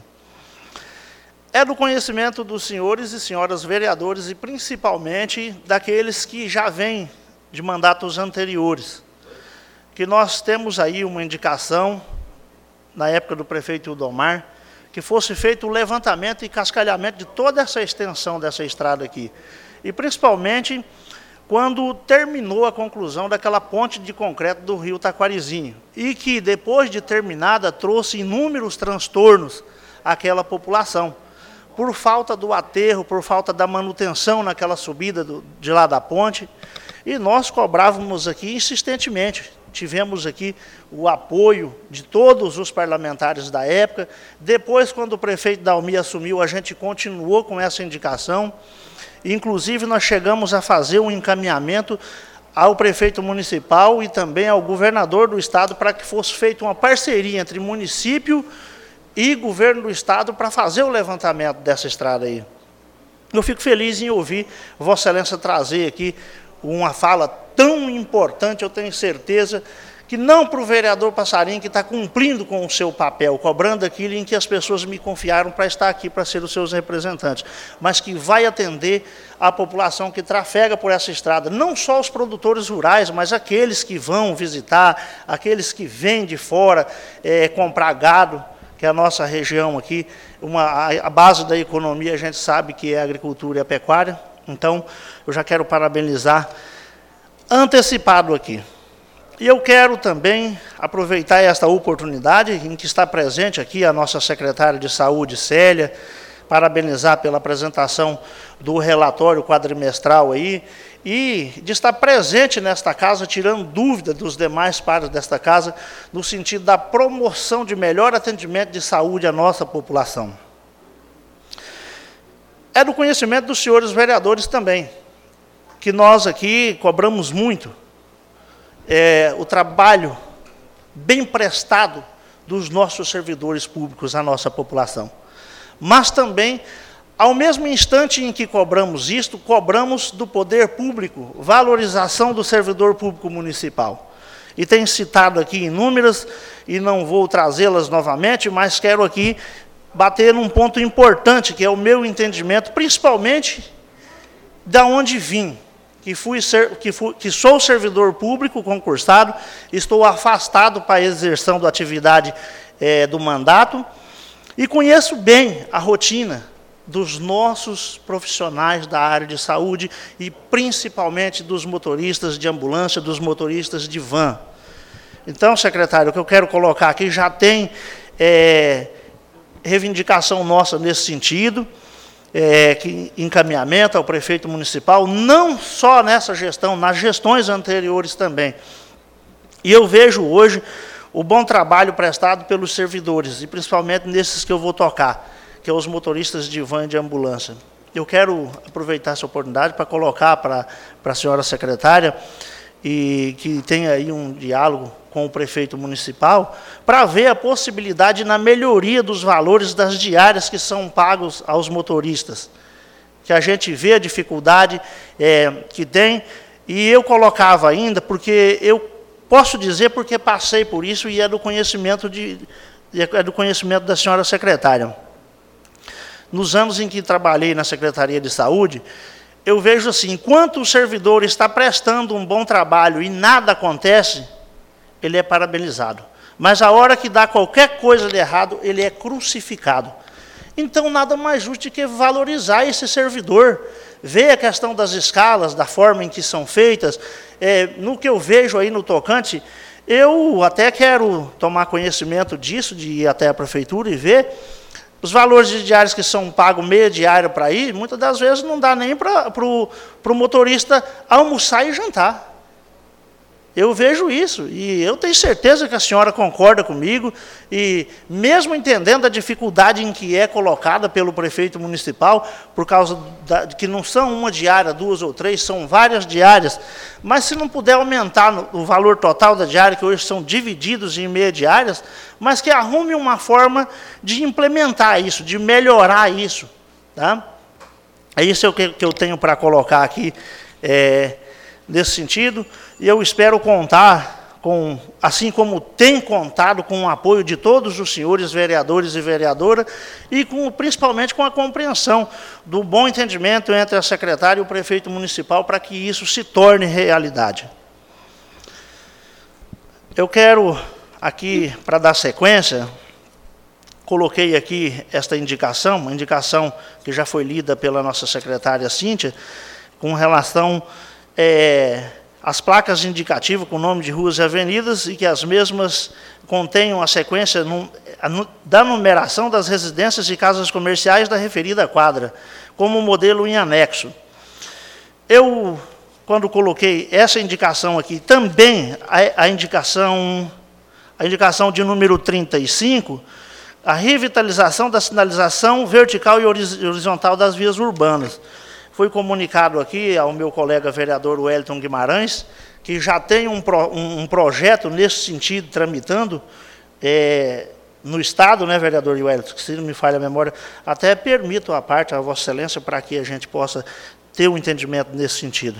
É do conhecimento dos senhores e senhoras vereadores e principalmente daqueles que já vêm de mandatos anteriores, que nós temos aí uma indicação, na época do prefeito Udomar, que fosse feito o levantamento e cascalhamento de toda essa extensão dessa estrada aqui. E principalmente quando terminou a conclusão daquela ponte de concreto do rio Taquarizinho, e que depois de terminada trouxe inúmeros transtornos àquela população, por falta do aterro, por falta da manutenção naquela subida de lá da ponte, e nós cobrávamos aqui insistentemente. Tivemos aqui o apoio de todos os parlamentares da época. Depois, quando o prefeito Dalmi assumiu, a gente continuou com essa indicação. Inclusive, nós chegamos a fazer um encaminhamento ao prefeito municipal e também ao governador do estado para que fosse feita uma parceria entre município e governo do estado para fazer o levantamento dessa estrada aí. Eu fico feliz em ouvir Vossa Excelência trazer aqui uma fala tão importante, eu tenho certeza, que não para o vereador Passarinho, que está cumprindo com o seu papel, cobrando aquilo em que as pessoas me confiaram para estar aqui, para ser os seus representantes, mas que vai atender a população que trafega por essa estrada, não só os produtores rurais, mas aqueles que vão visitar, aqueles que vêm de fora comprar gado, que é a nossa região aqui, a base da economia, a gente sabe que é a agricultura e a pecuária. Então, eu já quero parabenizar antecipado aqui. E eu quero também aproveitar esta oportunidade em que está presente aqui a nossa secretária de Saúde, Célia, parabenizar pela apresentação do relatório quadrimestral aí, e de estar presente nesta casa, tirando dúvida dos demais pares desta casa, no sentido da promoção de melhor atendimento de saúde à nossa população. É do conhecimento dos senhores vereadores também, que nós aqui cobramos muito o trabalho bem prestado dos nossos servidores públicos à nossa população. Mas também, ao mesmo instante em que cobramos isto, cobramos do poder público valorização do servidor público municipal. E tenho citado aqui inúmeras, e não vou trazê-las novamente, mas quero aqui bater num ponto importante, que é o meu entendimento, principalmente da onde vim, que sou servidor público concursado, estou afastado para a exerção da atividade do mandato, e conheço bem a rotina dos nossos profissionais da área de saúde, e principalmente dos motoristas de ambulância, dos motoristas de van. Então, secretário, o que eu quero colocar aqui já tem reivindicação nossa nesse sentido, encaminhamento ao prefeito municipal, não só nessa gestão, nas gestões anteriores também. E eu vejo hoje o bom trabalho prestado pelos servidores, e principalmente nesses que eu vou tocar, que é os motoristas de van e de ambulância. Eu quero aproveitar essa oportunidade para colocar para a senhora secretária e que tem aí um diálogo com o prefeito municipal, para ver a possibilidade na melhoria dos valores das diárias que são pagos aos motoristas, que a gente vê a dificuldade que tem, e eu colocava ainda, porque eu posso dizer porque passei por isso e é do conhecimento da senhora secretária. Nos anos em que trabalhei na Secretaria de Saúde, eu vejo assim, enquanto o servidor está prestando um bom trabalho e nada acontece, ele é parabenizado. Mas a hora que dá qualquer coisa de errado, ele é crucificado. Então, nada mais justo do que valorizar esse servidor, ver a questão das escalas, da forma em que são feitas. No que eu vejo aí no tocante, eu até quero tomar conhecimento disso, de ir até a prefeitura e ver. Os valores de diárias que são pagos meia diária para ir, muitas das vezes não dá nem para o motorista almoçar e jantar. Eu vejo isso, e eu tenho certeza que a senhora concorda comigo, e mesmo entendendo a dificuldade em que é colocada pelo prefeito municipal, por causa de que não são uma diária, 2 ou 3, são várias diárias, mas se não puder aumentar o valor total da diária, que hoje são divididos em meia diárias, mas que arrume uma forma de implementar isso, de melhorar isso. Tá? É isso que eu tenho para colocar aqui, nesse sentido, e eu espero contar com, assim como tem contado com o apoio de todos os senhores vereadores e vereadoras, e principalmente com a compreensão do bom entendimento entre a secretária e o prefeito municipal para que isso se torne realidade. Eu quero aqui, para dar sequência, coloquei aqui esta indicação, uma indicação que já foi lida pela nossa secretária Cíntia, com relação às placas indicativas com o nome de ruas e avenidas e que as mesmas contenham a sequência da numeração das residências e casas comerciais da referida quadra, como modelo em anexo. Eu, quando coloquei essa indicação aqui, também a indicação de número 35, a revitalização da sinalização vertical e horizontal das vias urbanas. Foi comunicado aqui ao meu colega vereador Wellington Guimarães, que já tem um projeto nesse sentido tramitando no Estado, né, vereador Wellington, que se não me falha a memória, até permito a parte, a Vossa Excelência, para que a gente possa ter um entendimento nesse sentido.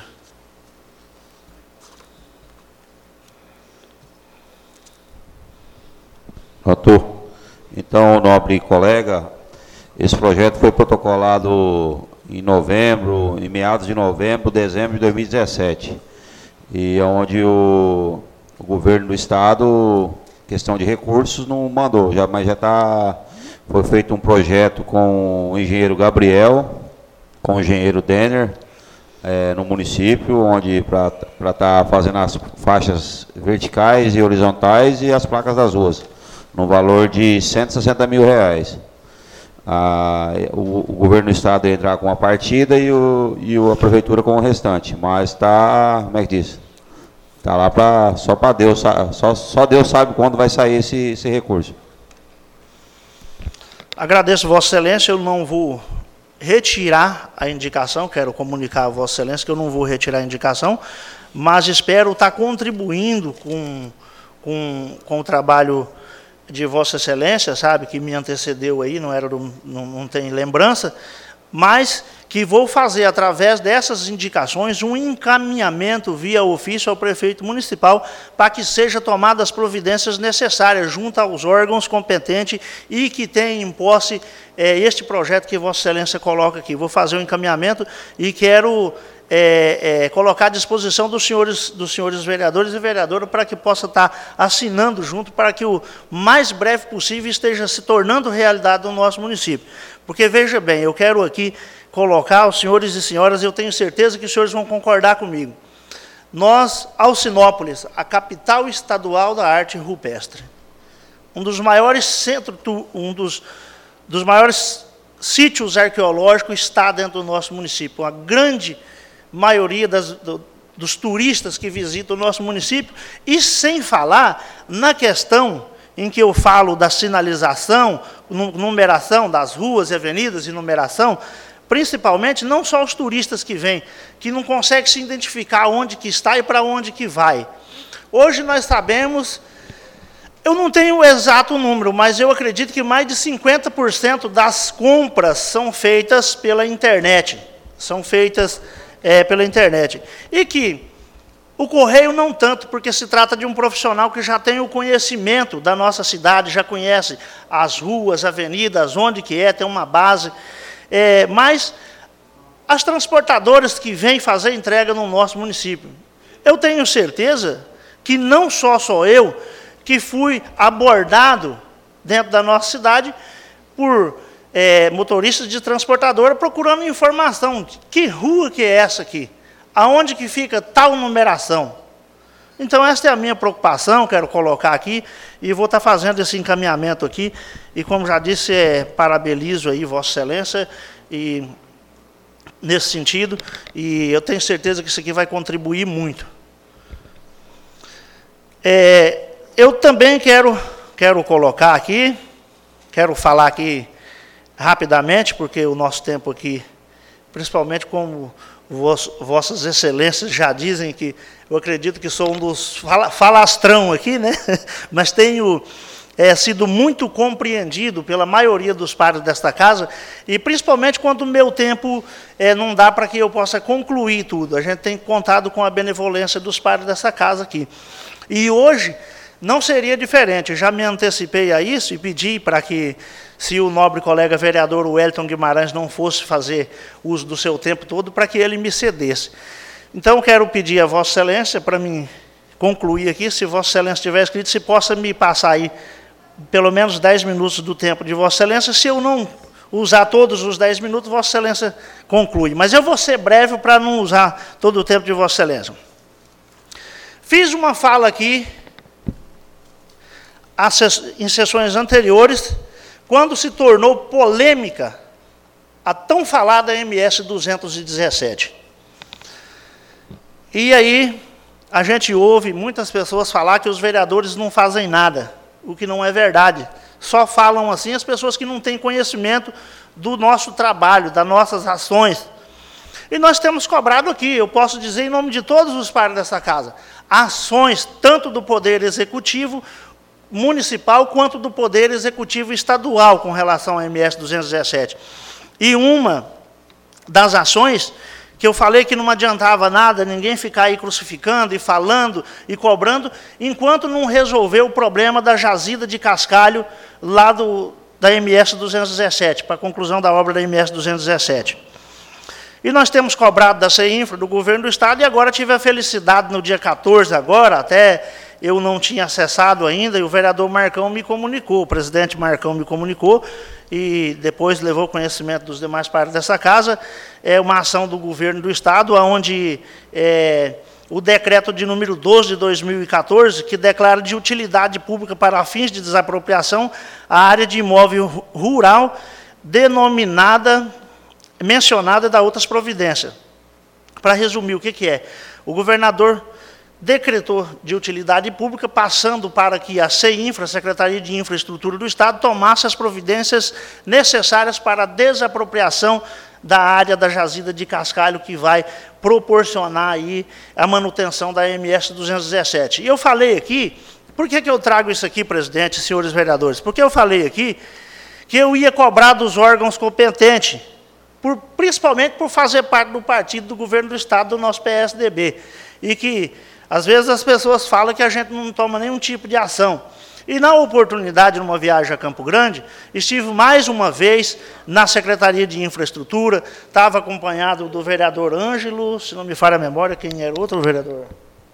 Doutor, então, nobre colega, esse projeto foi protocolado em novembro, em meados de novembro, dezembro de 2017, e onde o governo do estado, questão de recursos, não mandou, mas foi feito um projeto com o engenheiro Gabriel, com o engenheiro Denner, no município, onde para estar fazendo as faixas verticais e horizontais e as placas das ruas, no valor de R$160 mil. O governo do estado ia entrar com a partida e a prefeitura com o restante, mas está, como é que diz? Está lá só para Deus, só Deus sabe quando vai sair esse recurso. Agradeço, Vossa Excelência, eu não vou retirar a indicação, quero comunicar a Vossa Excelência que eu não vou retirar a indicação, mas espero estar contribuindo com o trabalho de Vossa Excelência, sabe, que me antecedeu aí, não tem lembrança, mas que vou fazer, através dessas indicações, um encaminhamento via ofício ao prefeito municipal para que sejam tomadas as providências necessárias junto aos órgãos competentes e que tenham em posse este projeto que Vossa Excelência coloca aqui. Vou fazer um encaminhamento e quero colocar à disposição dos senhores vereadores e vereadoras para que possa estar assinando junto para que o mais breve possível esteja se tornando realidade no nosso município. Porque, veja bem, eu quero aqui colocar os senhores e senhoras, eu tenho certeza que os senhores vão concordar comigo. Nós, Alcinópolis, a capital estadual da arte rupestre, um dos maiores centros, dos maiores sítios arqueológicos está dentro do nosso município. Uma grande maioria dos turistas que visitam o nosso município, e sem falar na questão em que eu falo da sinalização, numeração das ruas e avenidas e numeração, principalmente, não só os turistas que vêm, que não conseguem se identificar onde que está e para onde que vai. Hoje nós sabemos, eu não tenho o exato número, mas eu acredito que mais de 50% das compras são feitas pela internet. São feitas pela internet. E que o correio não tanto, porque se trata de um profissional que já tem o conhecimento da nossa cidade, já conhece as ruas, avenidas, onde que tem uma base. Mas as transportadoras que vêm fazer entrega no nosso município, eu tenho certeza que não sou eu que fui abordado dentro da nossa cidade por motoristas de transportadora procurando informação. Que rua que é essa aqui? Aonde que fica tal numeração? Então, essa é a minha preocupação, quero colocar aqui, e vou estar fazendo esse encaminhamento aqui, e como já disse, parabenizo aí Vossa Excelência, e, nesse sentido, e eu tenho certeza que isso aqui vai contribuir muito. Eu também quero colocar aqui, quero falar aqui rapidamente, porque o nosso tempo aqui, principalmente como Vossas Excelências já dizem que eu acredito que sou um dos falastrão aqui, né? Mas tenho sido muito compreendido pela maioria dos pares desta casa, e principalmente quando o meu tempo não dá para que eu possa concluir tudo. A gente tem contado com a benevolência dos pares dessa casa aqui. E hoje não seria diferente, eu já me antecipei a isso e pedi para que, se o nobre colega vereador Wellington Guimarães não fosse fazer uso do seu tempo todo, para que ele me cedesse. Então, quero pedir a Vossa Excelência, para mim concluir aqui, se Vossa Excelência tiver escrito, se possa me passar aí pelo menos 10 minutos do tempo de Vossa Excelência. Se eu não usar todos os 10 minutos, Vossa Excelência conclui. Mas eu vou ser breve para não usar todo o tempo de Vossa Excelência. Fiz uma fala aqui, em sessões anteriores, quando se tornou polêmica a tão falada MS 217. E aí, a gente ouve muitas pessoas falar que os vereadores não fazem nada, o que não é verdade. Só falam assim as pessoas que não têm conhecimento do nosso trabalho, das nossas ações. E nós temos cobrado aqui, eu posso dizer em nome de todos os pares dessa casa, ações tanto do Poder Executivo municipal quanto do Poder Executivo estadual com relação à MS 217. E uma das ações que eu falei que não adiantava nada ninguém ficar aí crucificando e falando e cobrando, enquanto não resolver o problema da jazida de cascalho lá da MS 217, para a conclusão da obra da MS 217. E nós temos cobrado da CEINFRA, do governo do estado, e agora tive a felicidade no dia 14 agora, até eu não tinha acessado ainda, e o vereador Marcão me comunicou, o presidente Marcão me comunicou, e depois levou conhecimento dos demais pares dessa casa, uma ação do governo do estado, onde o decreto de número 12 de 2014, que declara de utilidade pública para fins de desapropriação a área de imóvel rural mencionada da outras providências. Para resumir, o que é? O governador decretou de utilidade pública, passando para que a CEINFRA, a Secretaria de Infraestrutura do Estado, tomasse as providências necessárias para a desapropriação da área da jazida de cascalho, que vai proporcionar aí a manutenção da MS 217. E eu falei aqui, por que eu trago isso aqui, presidente e senhores vereadores? Porque eu falei aqui que eu ia cobrar dos órgãos competentes, principalmente por fazer parte do partido do governo do Estado, do nosso PSDB, e que às vezes as pessoas falam que a gente não toma nenhum tipo de ação. E na oportunidade, numa viagem a Campo Grande, estive mais uma vez na Secretaria de Infraestrutura, estava acompanhado do vereador Ângelo, se não me falha a memória, quem era outro vereador?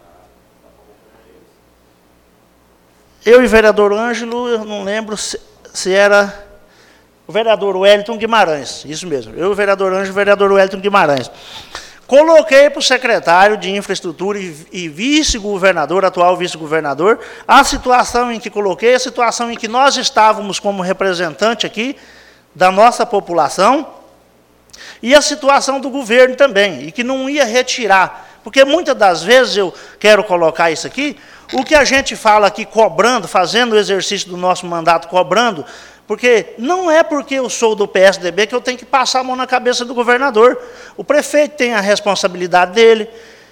Eu e o vereador Ângelo, eu não lembro se era o vereador Wellington Guimarães, isso mesmo, eu, o vereador Ângelo e o vereador Wellington Guimarães. Coloquei para o secretário de Infraestrutura e vice-governador, atual vice-governador, a situação em que coloquei, a situação em que nós estávamos como representante aqui da nossa população, e a situação do governo também, e que não ia retirar, porque muitas das vezes eu quero colocar isso aqui, o que a gente fala aqui cobrando, fazendo o exercício do nosso mandato cobrando, Porque não é porque eu sou do PSDB que eu tenho que passar a mão na cabeça do governador. O prefeito tem a responsabilidade dele,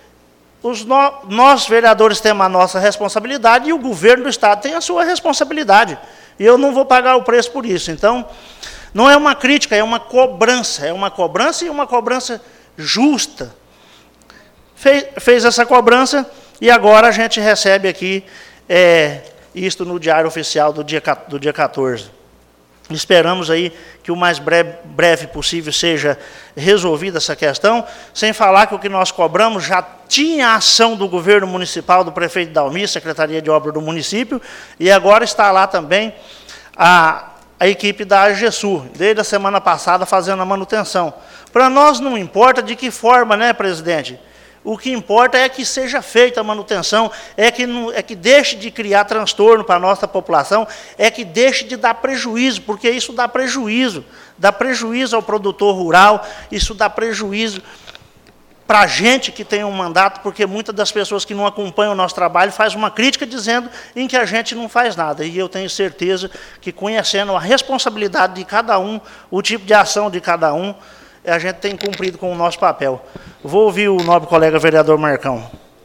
nós, vereadores, temos a nossa responsabilidade e o governo do Estado tem a sua responsabilidade. E eu não vou pagar o preço por isso. Então, não é uma crítica, é uma cobrança. É uma cobrança e uma cobrança justa. Fez essa cobrança e agora a gente recebe aqui isto no Diário Oficial do dia 14. Esperamos aí que o mais breve possível seja resolvida essa questão, sem falar que o que nós cobramos já tinha a ação do governo municipal, do prefeito Dalmi, Secretaria de Obras do município, e agora está lá também a equipe da AGESUR, desde a semana passada fazendo a manutenção. Para nós não importa de que forma, né, presidente? O que importa é que seja feita a manutenção, é que deixe de criar transtorno para a nossa população, é que deixe de dar prejuízo, porque isso dá prejuízo ao produtor rural, isso dá prejuízo para a gente que tem um mandato, porque muitas das pessoas que não acompanham o nosso trabalho fazem uma crítica dizendo em que a gente não faz nada. E eu tenho certeza que, conhecendo a responsabilidade de cada um, o tipo de ação de cada um, a gente tem cumprido com o nosso papel. Vou ouvir o nobre colega vereador Marcão.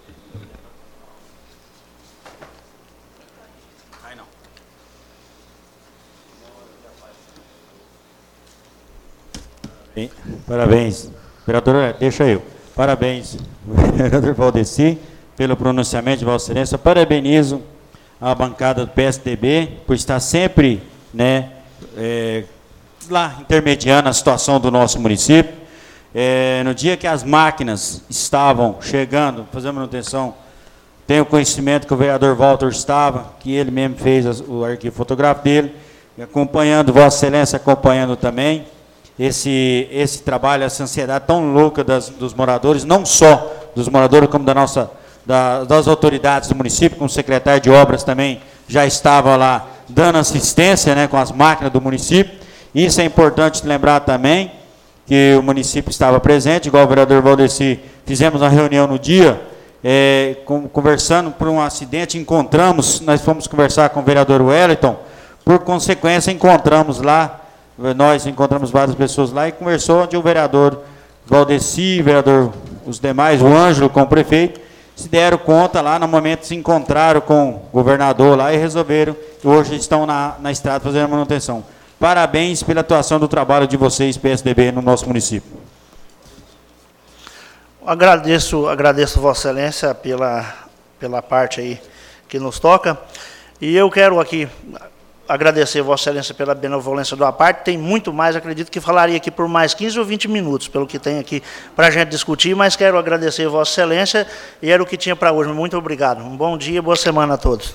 Parabéns. Vereador, deixa eu. Parabéns, vereador Valdeci, pelo pronunciamento de Vossa Excelência. Parabenizo a bancada do PSDB por estar sempre, né, lá intermediando a situação do nosso município. No dia que as máquinas estavam chegando, fazendo manutenção, tenho conhecimento que o vereador Walter estava, que ele mesmo fez o arquivo fotográfico dele, acompanhando, Vossa Excelência acompanhando também esse trabalho, essa ansiedade tão louca dos moradores, não só dos moradores, como das autoridades do município, como o secretário de obras também já estava lá dando assistência, né, com as máquinas do município. Isso é importante lembrar também, que o município estava presente, igual o vereador Valdeci, fizemos uma reunião no dia, conversando por um acidente, nós fomos conversar com o vereador Wellington, por consequência encontramos várias pessoas lá e conversou onde o vereador Valdeci, os demais, o Ângelo com o prefeito, se deram conta lá, no momento se encontraram com o governador lá e resolveram, hoje estão na estrada fazendo a manutenção. Parabéns pela atuação do trabalho de vocês, PSDB, no nosso município. Agradeço Vossa Excelência pela parte aí que nos toca. E eu quero aqui agradecer Vossa Excelência pela benevolência da parte. Tem muito mais, acredito que falaria aqui por mais 15 ou 20 minutos, pelo que tem aqui para a gente discutir, mas quero agradecer Vossa Excelência e era o que tinha para hoje. Muito obrigado. Um bom dia e boa semana a todos.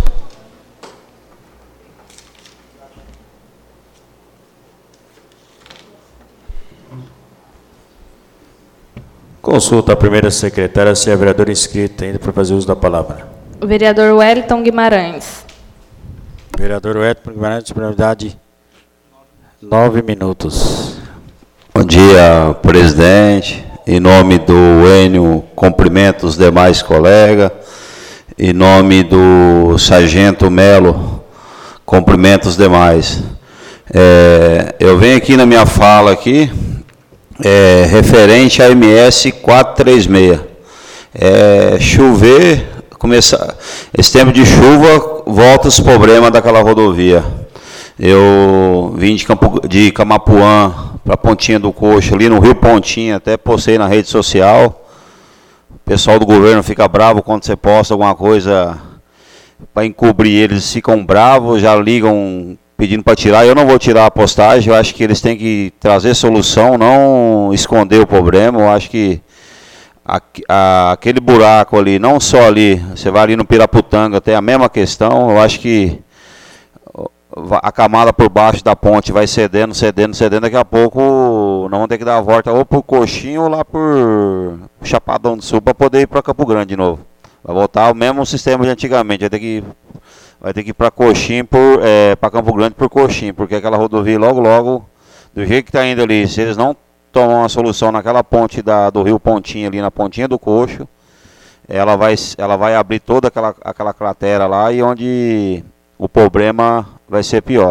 Consulta a primeira secretária, se é vereador inscrito ainda para fazer uso da palavra. O vereador Wellington Guimarães. Vereador Wellington Guimarães, disponibilidade 9 minutos. Bom dia, presidente. Em nome do Enio, cumprimento os demais colegas. Em nome do Sargento Melo, cumprimento os demais. Eu venho aqui na minha fala aqui, referente à MS 436. Chover, esse tempo de chuva, volta os problemas daquela rodovia. Eu vim de Camapuã para Pontinha do Coxo, ali no Rio Pontinha, até postei na rede social. O pessoal do governo fica bravo quando você posta alguma coisa para encobrir eles, ficam bravos, já ligam pedindo para tirar. Eu não vou tirar a postagem, eu acho que eles têm que trazer solução, não esconder o problema. Eu acho que aquele buraco ali, não só ali, você vai ali no Piraputanga, tem a mesma questão. Eu acho que a camada por baixo da ponte vai cedendo, daqui a pouco nós vamos ter que dar a volta ou por Coxinho ou lá por Chapadão do Sul para poder ir para Campo Grande de novo. Vai voltar o mesmo sistema de antigamente, vai ter que ir para Coxinho, para Campo Grande por Coxinho, porque aquela rodovia logo, do jeito que está indo ali, se eles não tomam uma solução naquela ponte do Rio Pontinha, ali na Pontinha do Coxo, ela vai abrir toda aquela cratera lá e onde o problema vai ser pior.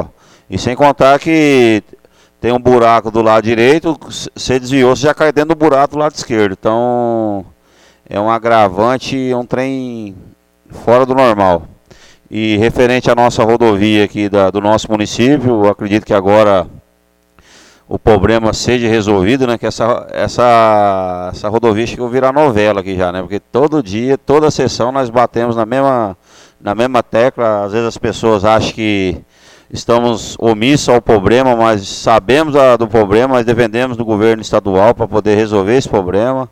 E sem contar que tem um buraco do lado direito, você desviou, você já cai dentro do buraco do lado esquerdo. Então, é um agravante, um trem fora do normal. E referente à nossa rodovia aqui do nosso município, eu acredito que agora o problema seja resolvido, né? Que essa rodovia chegou a virar novela aqui já, né? Porque todo dia, toda sessão nós batemos na mesma tecla. Às vezes as pessoas acham que estamos omissos ao problema, mas sabemos do problema, mas dependemos do governo estadual para poder resolver esse problema.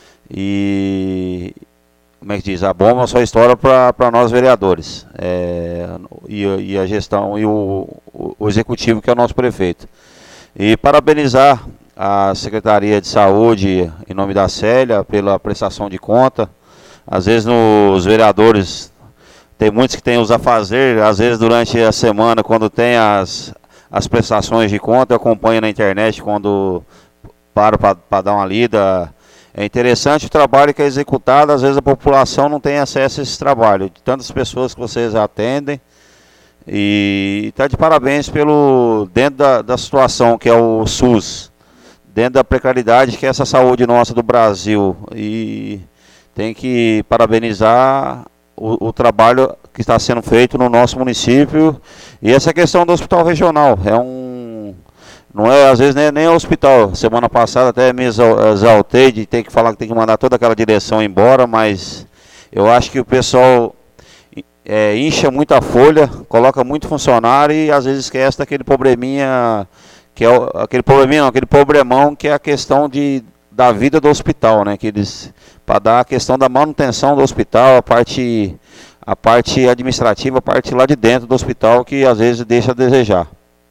E, como é que diz, a bomba só estoura para nós vereadores, e a gestão e o executivo, que é o nosso prefeito. E parabenizar a Secretaria de Saúde, em nome da Célia, pela prestação de conta. Às vezes os vereadores, tem muitos que têm os afazeres, às vezes durante a semana, quando tem as prestações de conta, eu acompanho na internet quando paro para dar uma lida. É interessante o trabalho que é executado, às vezes a população não tem acesso a esse trabalho, de tantas pessoas que vocês atendem. E está de parabéns dentro da situação que é o SUS, dentro da precariedade que é essa saúde nossa do Brasil. E tem que parabenizar o trabalho que está sendo feito no nosso município. E essa questão do hospital regional, não é, às vezes nem o hospital. Semana passada até me exaltei de ter que falar que tem que mandar toda aquela direção embora, mas eu acho que o pessoal incha muito a folha, coloca muito funcionário e às vezes esquece daquele probleminha, que é aquele problemão que é a questão da vida do hospital, né? Para dar a questão da manutenção do hospital, a parte administrativa, a parte lá de dentro do hospital, que às vezes deixa a desejar.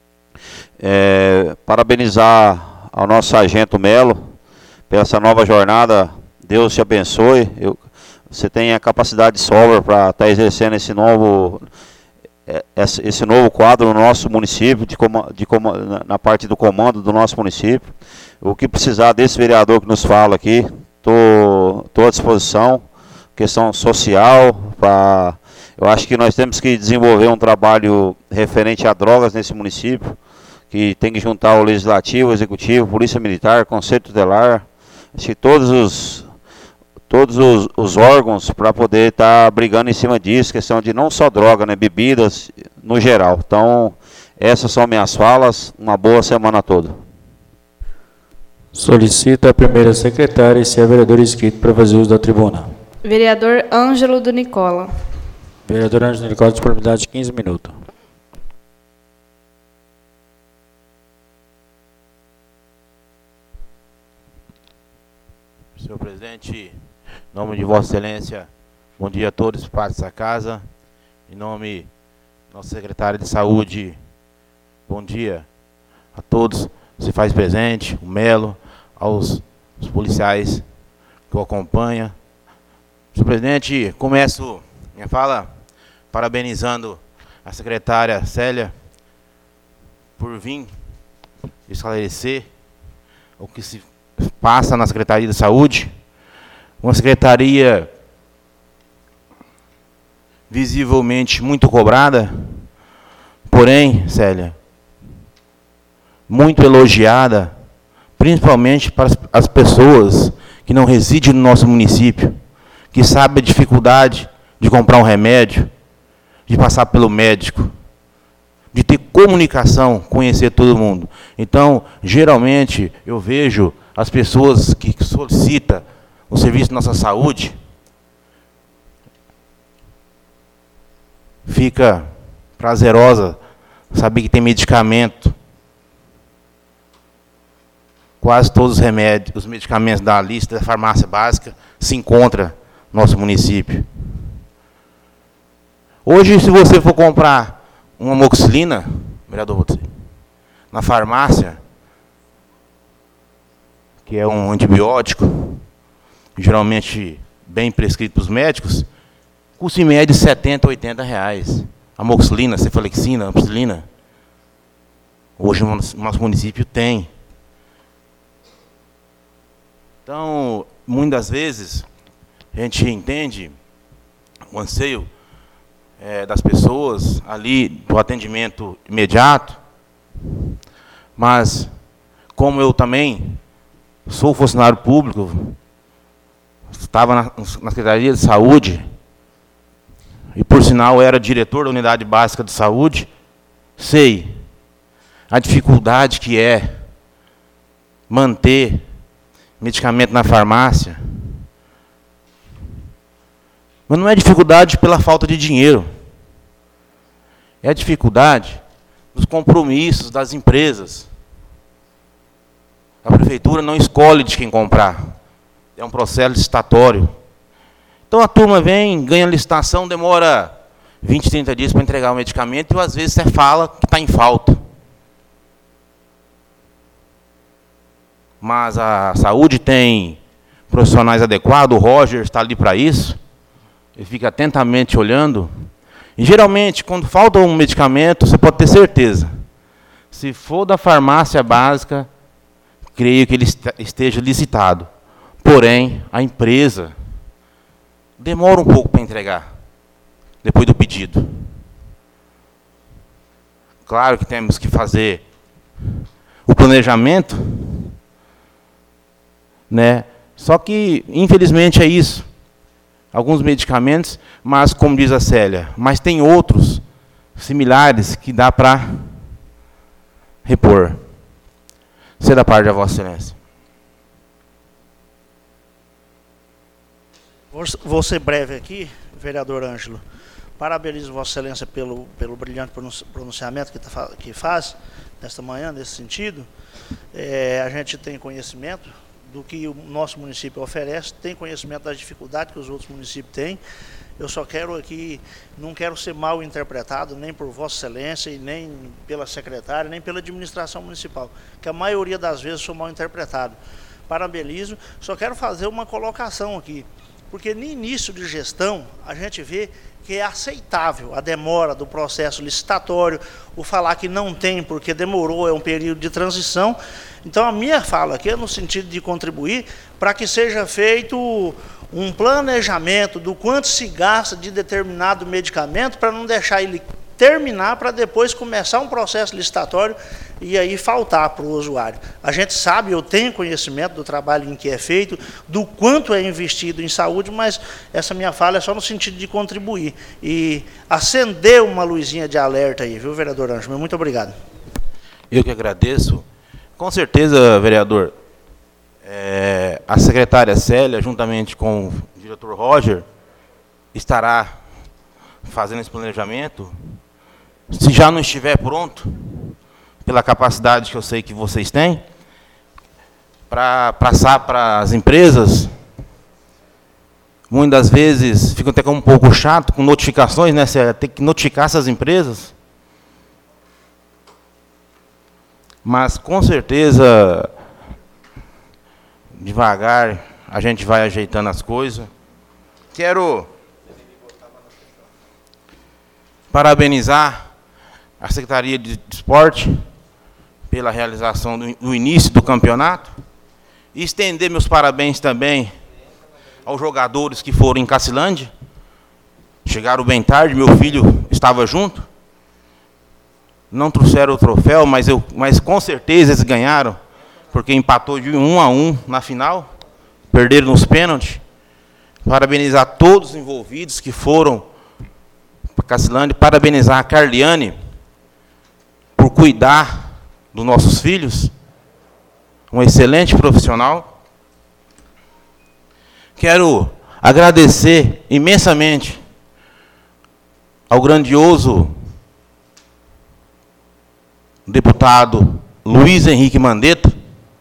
Parabenizar ao nosso sargento Melo pela essa nova jornada. Deus te abençoe. Você tem a capacidade de sobra para estar exercendo esse novo quadro no nosso município, na parte do comando do nosso município. O que precisar desse vereador que nos fala aqui, estou à disposição. Questão social, eu acho que nós temos que desenvolver um trabalho referente a drogas nesse município, que tem que juntar o legislativo, o executivo, polícia militar, conselho tutelar, acho que todos os órgãos para poder estar brigando em cima disso, questão de não só droga, né, bebidas no geral. Então, essas são minhas falas. Uma boa semana a todos. Solicita a primeira secretária e se é vereador inscrito para fazer uso da tribuna. Vereador Ângelo do Nicola. Vereador Ângelo do Nicola, disponibilidade de 15 minutos. Senhor presidente, em nome de Vossa Excelência, bom dia a todos, paz dessa casa. Em nome do nosso secretário de Saúde, bom dia a todos. Se faz presente, o Melo, aos policiais que o acompanham. Senhor presidente, começo minha fala parabenizando a secretária Célia por vir esclarecer o que se passa na Secretaria de Saúde, uma secretaria visivelmente muito cobrada, porém, Célia, muito elogiada, principalmente para as pessoas que não residem no nosso município, que sabem a dificuldade de comprar um remédio, de passar pelo médico, de ter comunicação, conhecer todo mundo. Então, geralmente, eu vejo as pessoas que solicitam o serviço de nossa saúde, fica prazerosa saber que tem medicamento. Quase todos os remédios, os medicamentos da lista da farmácia básica se encontram no nosso município. Hoje, se você for comprar uma amoxicilina, vereador, na farmácia, que é um antibiótico, geralmente bem prescrito para os médicos, custa em média R$ 70, R$ 80. Amoxicilina, cefalexina, ampicilina. Hoje o nosso município tem. Então, muitas vezes, a gente entende o anseio das pessoas ali, do atendimento imediato, Mas, como eu também sou funcionário público, estava na Secretaria de Saúde, e por sinal era diretor da Unidade Básica de Saúde, sei a dificuldade que é manter medicamento na farmácia. Mas não é dificuldade pela falta de dinheiro. É a dificuldade dos compromissos das empresas. A prefeitura não escolhe de quem comprar. É um processo licitatório. Então a turma vem, ganha licitação, demora 20, 30 dias para entregar o medicamento e às vezes você fala que está em falta. Mas a saúde tem profissionais adequados, o Roger está ali para isso. Ele fica atentamente olhando. E geralmente, quando falta um medicamento, você pode ter certeza. Se for da farmácia básica, creio que ele esteja licitado. Porém, a empresa demora um pouco para entregar, depois do pedido. Claro que temos que fazer o planejamento, né? Só que, infelizmente, é isso. Alguns medicamentos, mas, como diz a Célia, mas tem outros similares que dá para repor. Você da parte da Vossa Excelência. Vou ser breve aqui, vereador Ângelo. Parabenizo Vossa Excelência pelo brilhante pronunciamento que faz nesta manhã, nesse sentido. A gente tem conhecimento do que o nosso município oferece, tem conhecimento das dificuldades que os outros municípios têm. Eu só quero aqui, não quero ser mal interpretado, nem por Vossa Excelência, e nem pela secretária, nem pela administração municipal, que a maioria das vezes sou mal interpretado. Parabenizo, só quero fazer uma colocação aqui, porque no início de gestão, a gente vê que é aceitável a demora do processo licitatório, o falar que não tem porque demorou, é um período de transição. Então, a minha fala aqui é no sentido de contribuir para que seja feito um planejamento do quanto se gasta de determinado medicamento para não deixar ele terminar para depois começar um processo licitatório e aí faltar para o usuário. A gente sabe, eu tenho conhecimento do trabalho em que é feito, do quanto é investido em saúde, mas essa minha fala é só no sentido de contribuir e acender uma luzinha de alerta aí, viu, vereador Ângelo? Muito obrigado. Eu que agradeço. Com certeza, vereador, a secretária Célia, juntamente com o diretor Roger, estará fazendo esse planejamento. Se já não estiver pronto, pela capacidade que eu sei que vocês têm, para passar para as empresas, muitas vezes fica até um pouco chato com notificações, né? Você tem que notificar essas empresas. Mas, com certeza, devagar, a gente vai ajeitando as coisas. Quero parabenizar a Secretaria de Esporte pela realização do início do campeonato e estender meus parabéns também aos jogadores que foram em Cacilândia. Chegaram bem tarde, meu filho estava junto. Não trouxeram o troféu, mas com certeza eles ganharam, porque empatou de 1-1 na final, perderam nos pênaltis. Parabenizar todos os envolvidos que foram para Cacilândia, parabenizar a Carliane por cuidar dos nossos filhos, um excelente profissional. Quero agradecer imensamente ao grandioso deputado Luiz Henrique Mandetta,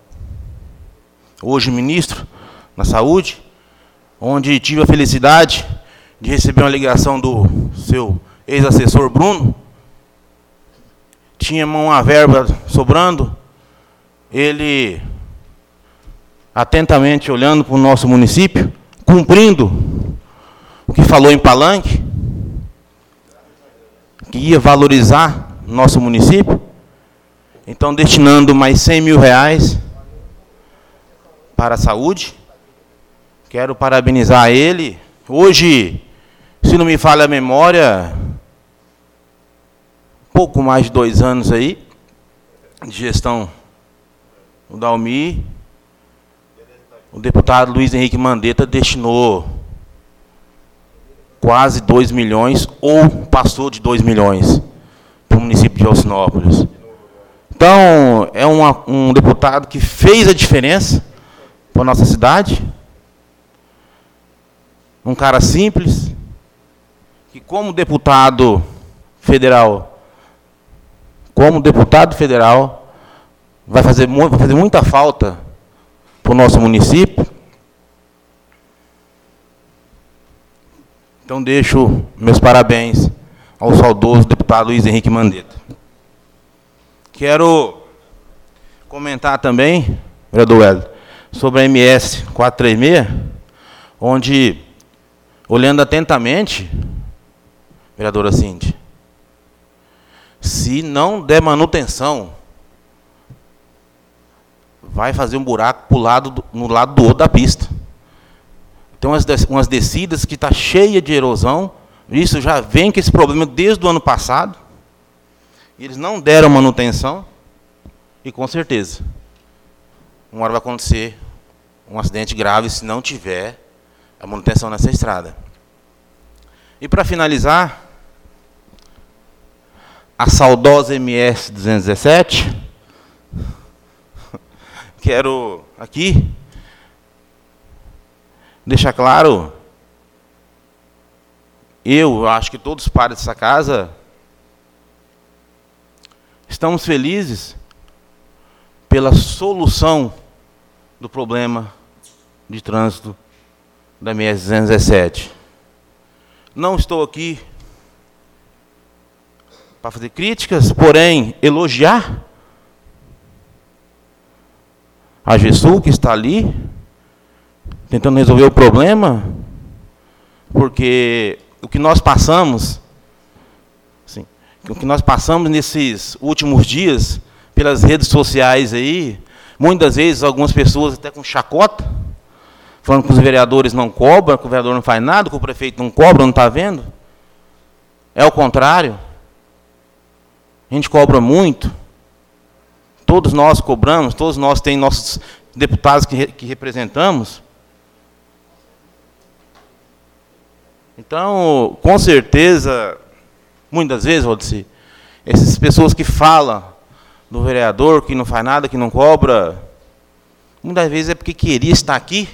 hoje ministro da Saúde, onde tive a felicidade de receber uma ligação do seu ex-assessor Bruno. Tinha uma verba sobrando, ele atentamente olhando para o nosso município, cumprindo o que falou em Palanque, que ia valorizar nosso município. Então, destinando mais 100 mil reais para a saúde. Quero parabenizar ele. Hoje, se não me falha a memória, pouco mais de 2 anos aí, de gestão do Dalmi, o deputado Luiz Henrique Mandetta destinou quase 2 milhões, ou passou de 2 milhões, para o município de Alcinópolis. Então, é um deputado que fez a diferença para a nossa cidade, um cara simples, que como deputado federal, vai fazer muita falta para o nosso município. Então, deixo meus parabéns ao saudoso deputado Luiz Henrique Mandetta. Quero comentar também, vereador Hélio, sobre a MS 436, onde, olhando atentamente, vereadora Cindy, se não der manutenção, vai fazer um buraco no lado do outro da pista. Tem umas descidas que está cheia de erosão. Isso já vem com esse problema desde o ano passado. Eles não deram manutenção. E, com certeza, uma hora vai acontecer um acidente grave se não tiver a manutenção nessa estrada. E, para finalizar, a saudosa MS 217, quero aqui deixar claro, eu acho que todos os pares dessa casa estamos felizes pela solução do problema de trânsito da MS 217. Não estou aqui para fazer críticas, porém elogiar a GESUL, que está ali, tentando resolver o problema, porque o que nós passamos, assim, nesses últimos dias, pelas redes sociais aí, muitas vezes algumas pessoas até com chacota, falando que os vereadores não cobram, que o vereador não faz nada, que o prefeito não cobra, não está vendo. É o contrário. A gente cobra muito. Todos nós cobramos, todos nós temos nossos deputados que representamos. Então, com certeza, muitas vezes, Valdeci, essas pessoas que falam do vereador, que não faz nada, que não cobra, muitas vezes é porque queria estar aqui,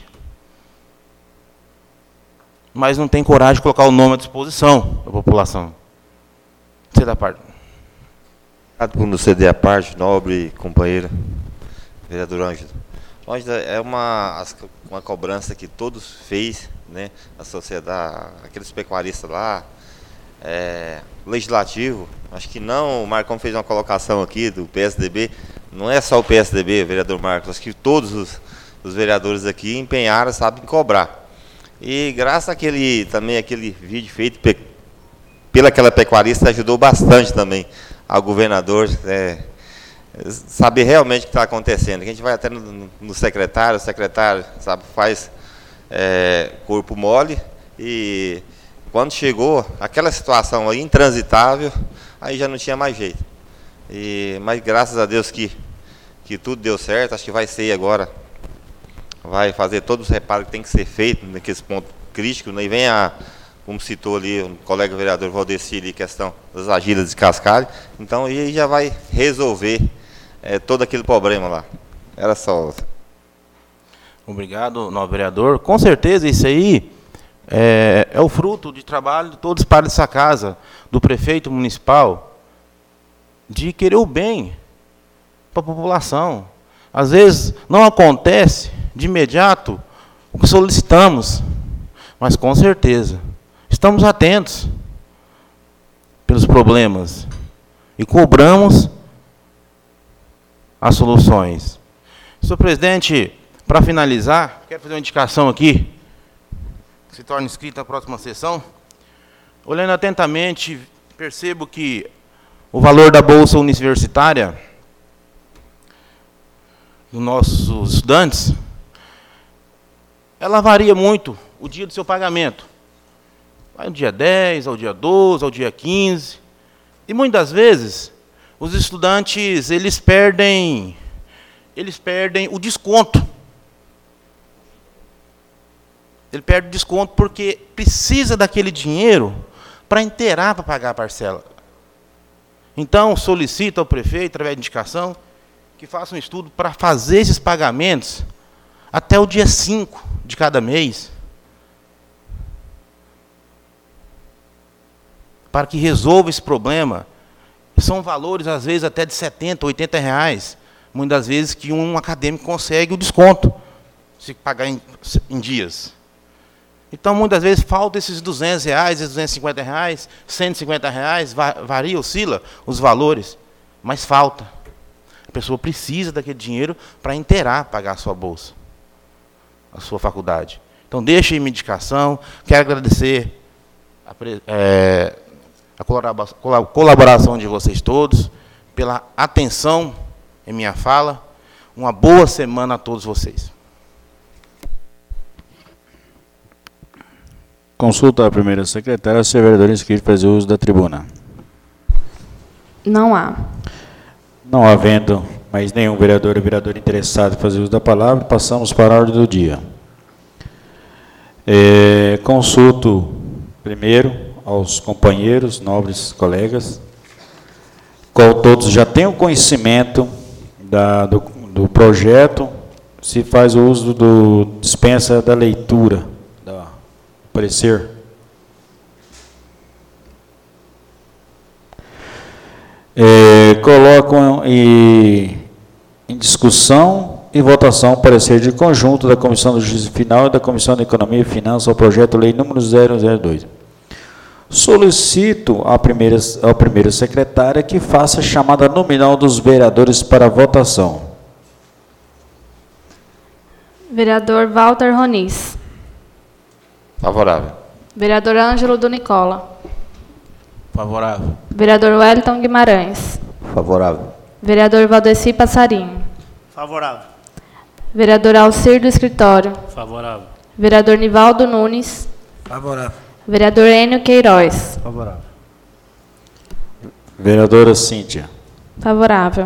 mas não tem coragem de colocar o nome à disposição da população. Você da parte. Obrigado por nos ceder a parte, nobre companheira, vereador Ângelo. Ângelo, é uma cobrança que todos fez, né, a sociedade, aqueles pecuaristas lá, legislativo, acho que não, o Marcão fez uma colocação aqui do PSDB, não é só o PSDB, vereador Marcos, acho que todos os vereadores aqui empenharam, sabem cobrar. E graças àquele vídeo feito pela aquela pecuarista, ajudou bastante também ao governador saber realmente o que está acontecendo. A gente vai até no secretário, o secretário sabe, faz corpo mole, e quando chegou aquela situação aí intransitável, aí já não tinha mais jeito. Mas graças a Deus que tudo deu certo, acho que vai ser agora, vai fazer todos os reparos que tem que ser feito naqueles pontos críticos, né? E vem como citou ali o colega vereador Valdeci, ali, questão das argilas de cascalho, então aí já vai resolver todo aquele problema lá. Era só. Obrigado, novo vereador. Com certeza isso aí é o fruto de trabalho de todos os pares dessa casa, do prefeito municipal, de querer o bem para a população. Às vezes não acontece de imediato o que solicitamos, mas com certeza estamos atentos pelos problemas e cobramos as soluções. Senhor presidente, para finalizar, quero fazer uma indicação aqui, que se torna escrita na próxima sessão. Olhando atentamente, percebo que o valor da bolsa universitária dos nossos estudantes, ela varia muito o dia do seu pagamento. Vai do dia 10, ao dia 12, ao dia 15. E muitas vezes, os estudantes eles perdem o desconto. Ele perde o desconto porque precisa daquele dinheiro para inteirar, para pagar a parcela. Então, solicito ao prefeito, através de indicação, que faça um estudo para fazer esses pagamentos até o dia 5 de cada mês, para que resolva esse problema. São valores, às vezes, até de 70, 80 reais, muitas das vezes que um acadêmico consegue o desconto, se pagar em dias. Então, muitas vezes, falta esses 200 reais, esses 250 reais, 150 reais, varia, oscila os valores, mas falta. A pessoa precisa daquele dinheiro para inteirar, pagar a sua bolsa, a sua faculdade. Então, deixe aí minha indicação. Quero agradecer a colaboração de vocês todos, pela atenção em minha fala. Uma boa semana a todos vocês. Consulta a primeira secretária, se o vereador inscrito fazer uso da tribuna. Não há. Não havendo mais nenhum vereador ou vereadora interessado em fazer uso da palavra, passamos para a ordem do dia. Consulto primeiro aos companheiros, nobres colegas, qual todos já têm o conhecimento do projeto, se faz o uso do dispensa da leitura. Parecer. Colocam em discussão e votação o parecer de conjunto da Comissão do Juízo Final e da Comissão de Economia e Finanças ao projeto lei número 002. Solicito à primeira secretária que faça a chamada nominal dos vereadores para votação. Vereador Walter Roniz. Favorável. Vereador Ângelo do Nicola. Favorável. Vereador Wellington Guimarães. Favorável. Vereador Valdeci Passarinho. Favorável. Vereador Alcir do Escritório. Favorável. Vereador Nivaldo Nunes. Favorável. Vereador Enio Queiroz. Favorável. Vereadora Cíntia. Favorável.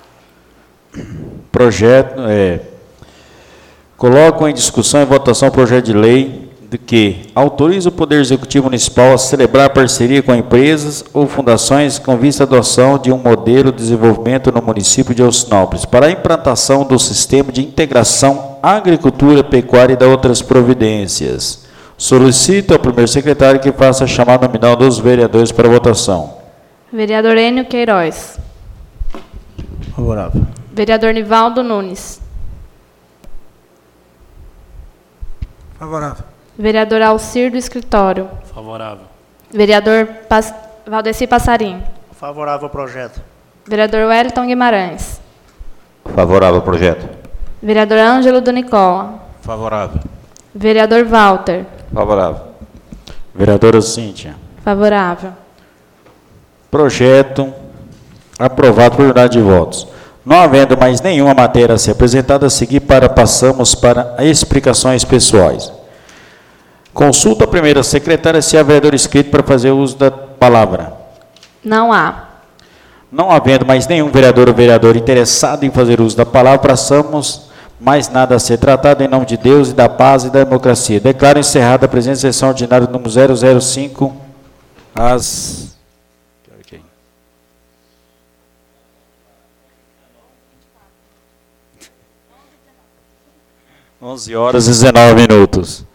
Projeto, colocam em discussão e votação o projeto de lei de que autoriza o Poder Executivo Municipal a celebrar parceria com empresas ou fundações com vista à adoção de um modelo de desenvolvimento no município de Alcinópolis para a implantação do sistema de integração agricultura, pecuária e de outras providências. Solicito ao primeiro secretário que faça a chamada nominal dos vereadores para votação. Vereador Enio Queiroz. Favorável. Vereador Nivaldo Nunes. Favorável. Vereador Alcir do Escritório. Favorável. Vereador Valdeci Passarinho. Favorável ao projeto. Vereador Wellington Guimarães. Favorável ao projeto. Vereador Ângelo do Nicola. Favorável. Vereador Walter. Favorável. Vereadora Cíntia. Favorável. Projeto aprovado por unidade de votos. Não havendo mais nenhuma matéria a ser apresentada, a seguir passamos para explicações pessoais. Consulta a primeira secretária se há vereador inscrito para fazer uso da palavra. Não há. Não havendo mais nenhum vereador ou vereadora interessado em fazer uso da palavra, passamos mais nada a ser tratado em nome de Deus e da paz e da democracia. Declaro encerrada a presente sessão ordinária número 005 às 11 horas e 19 minutos.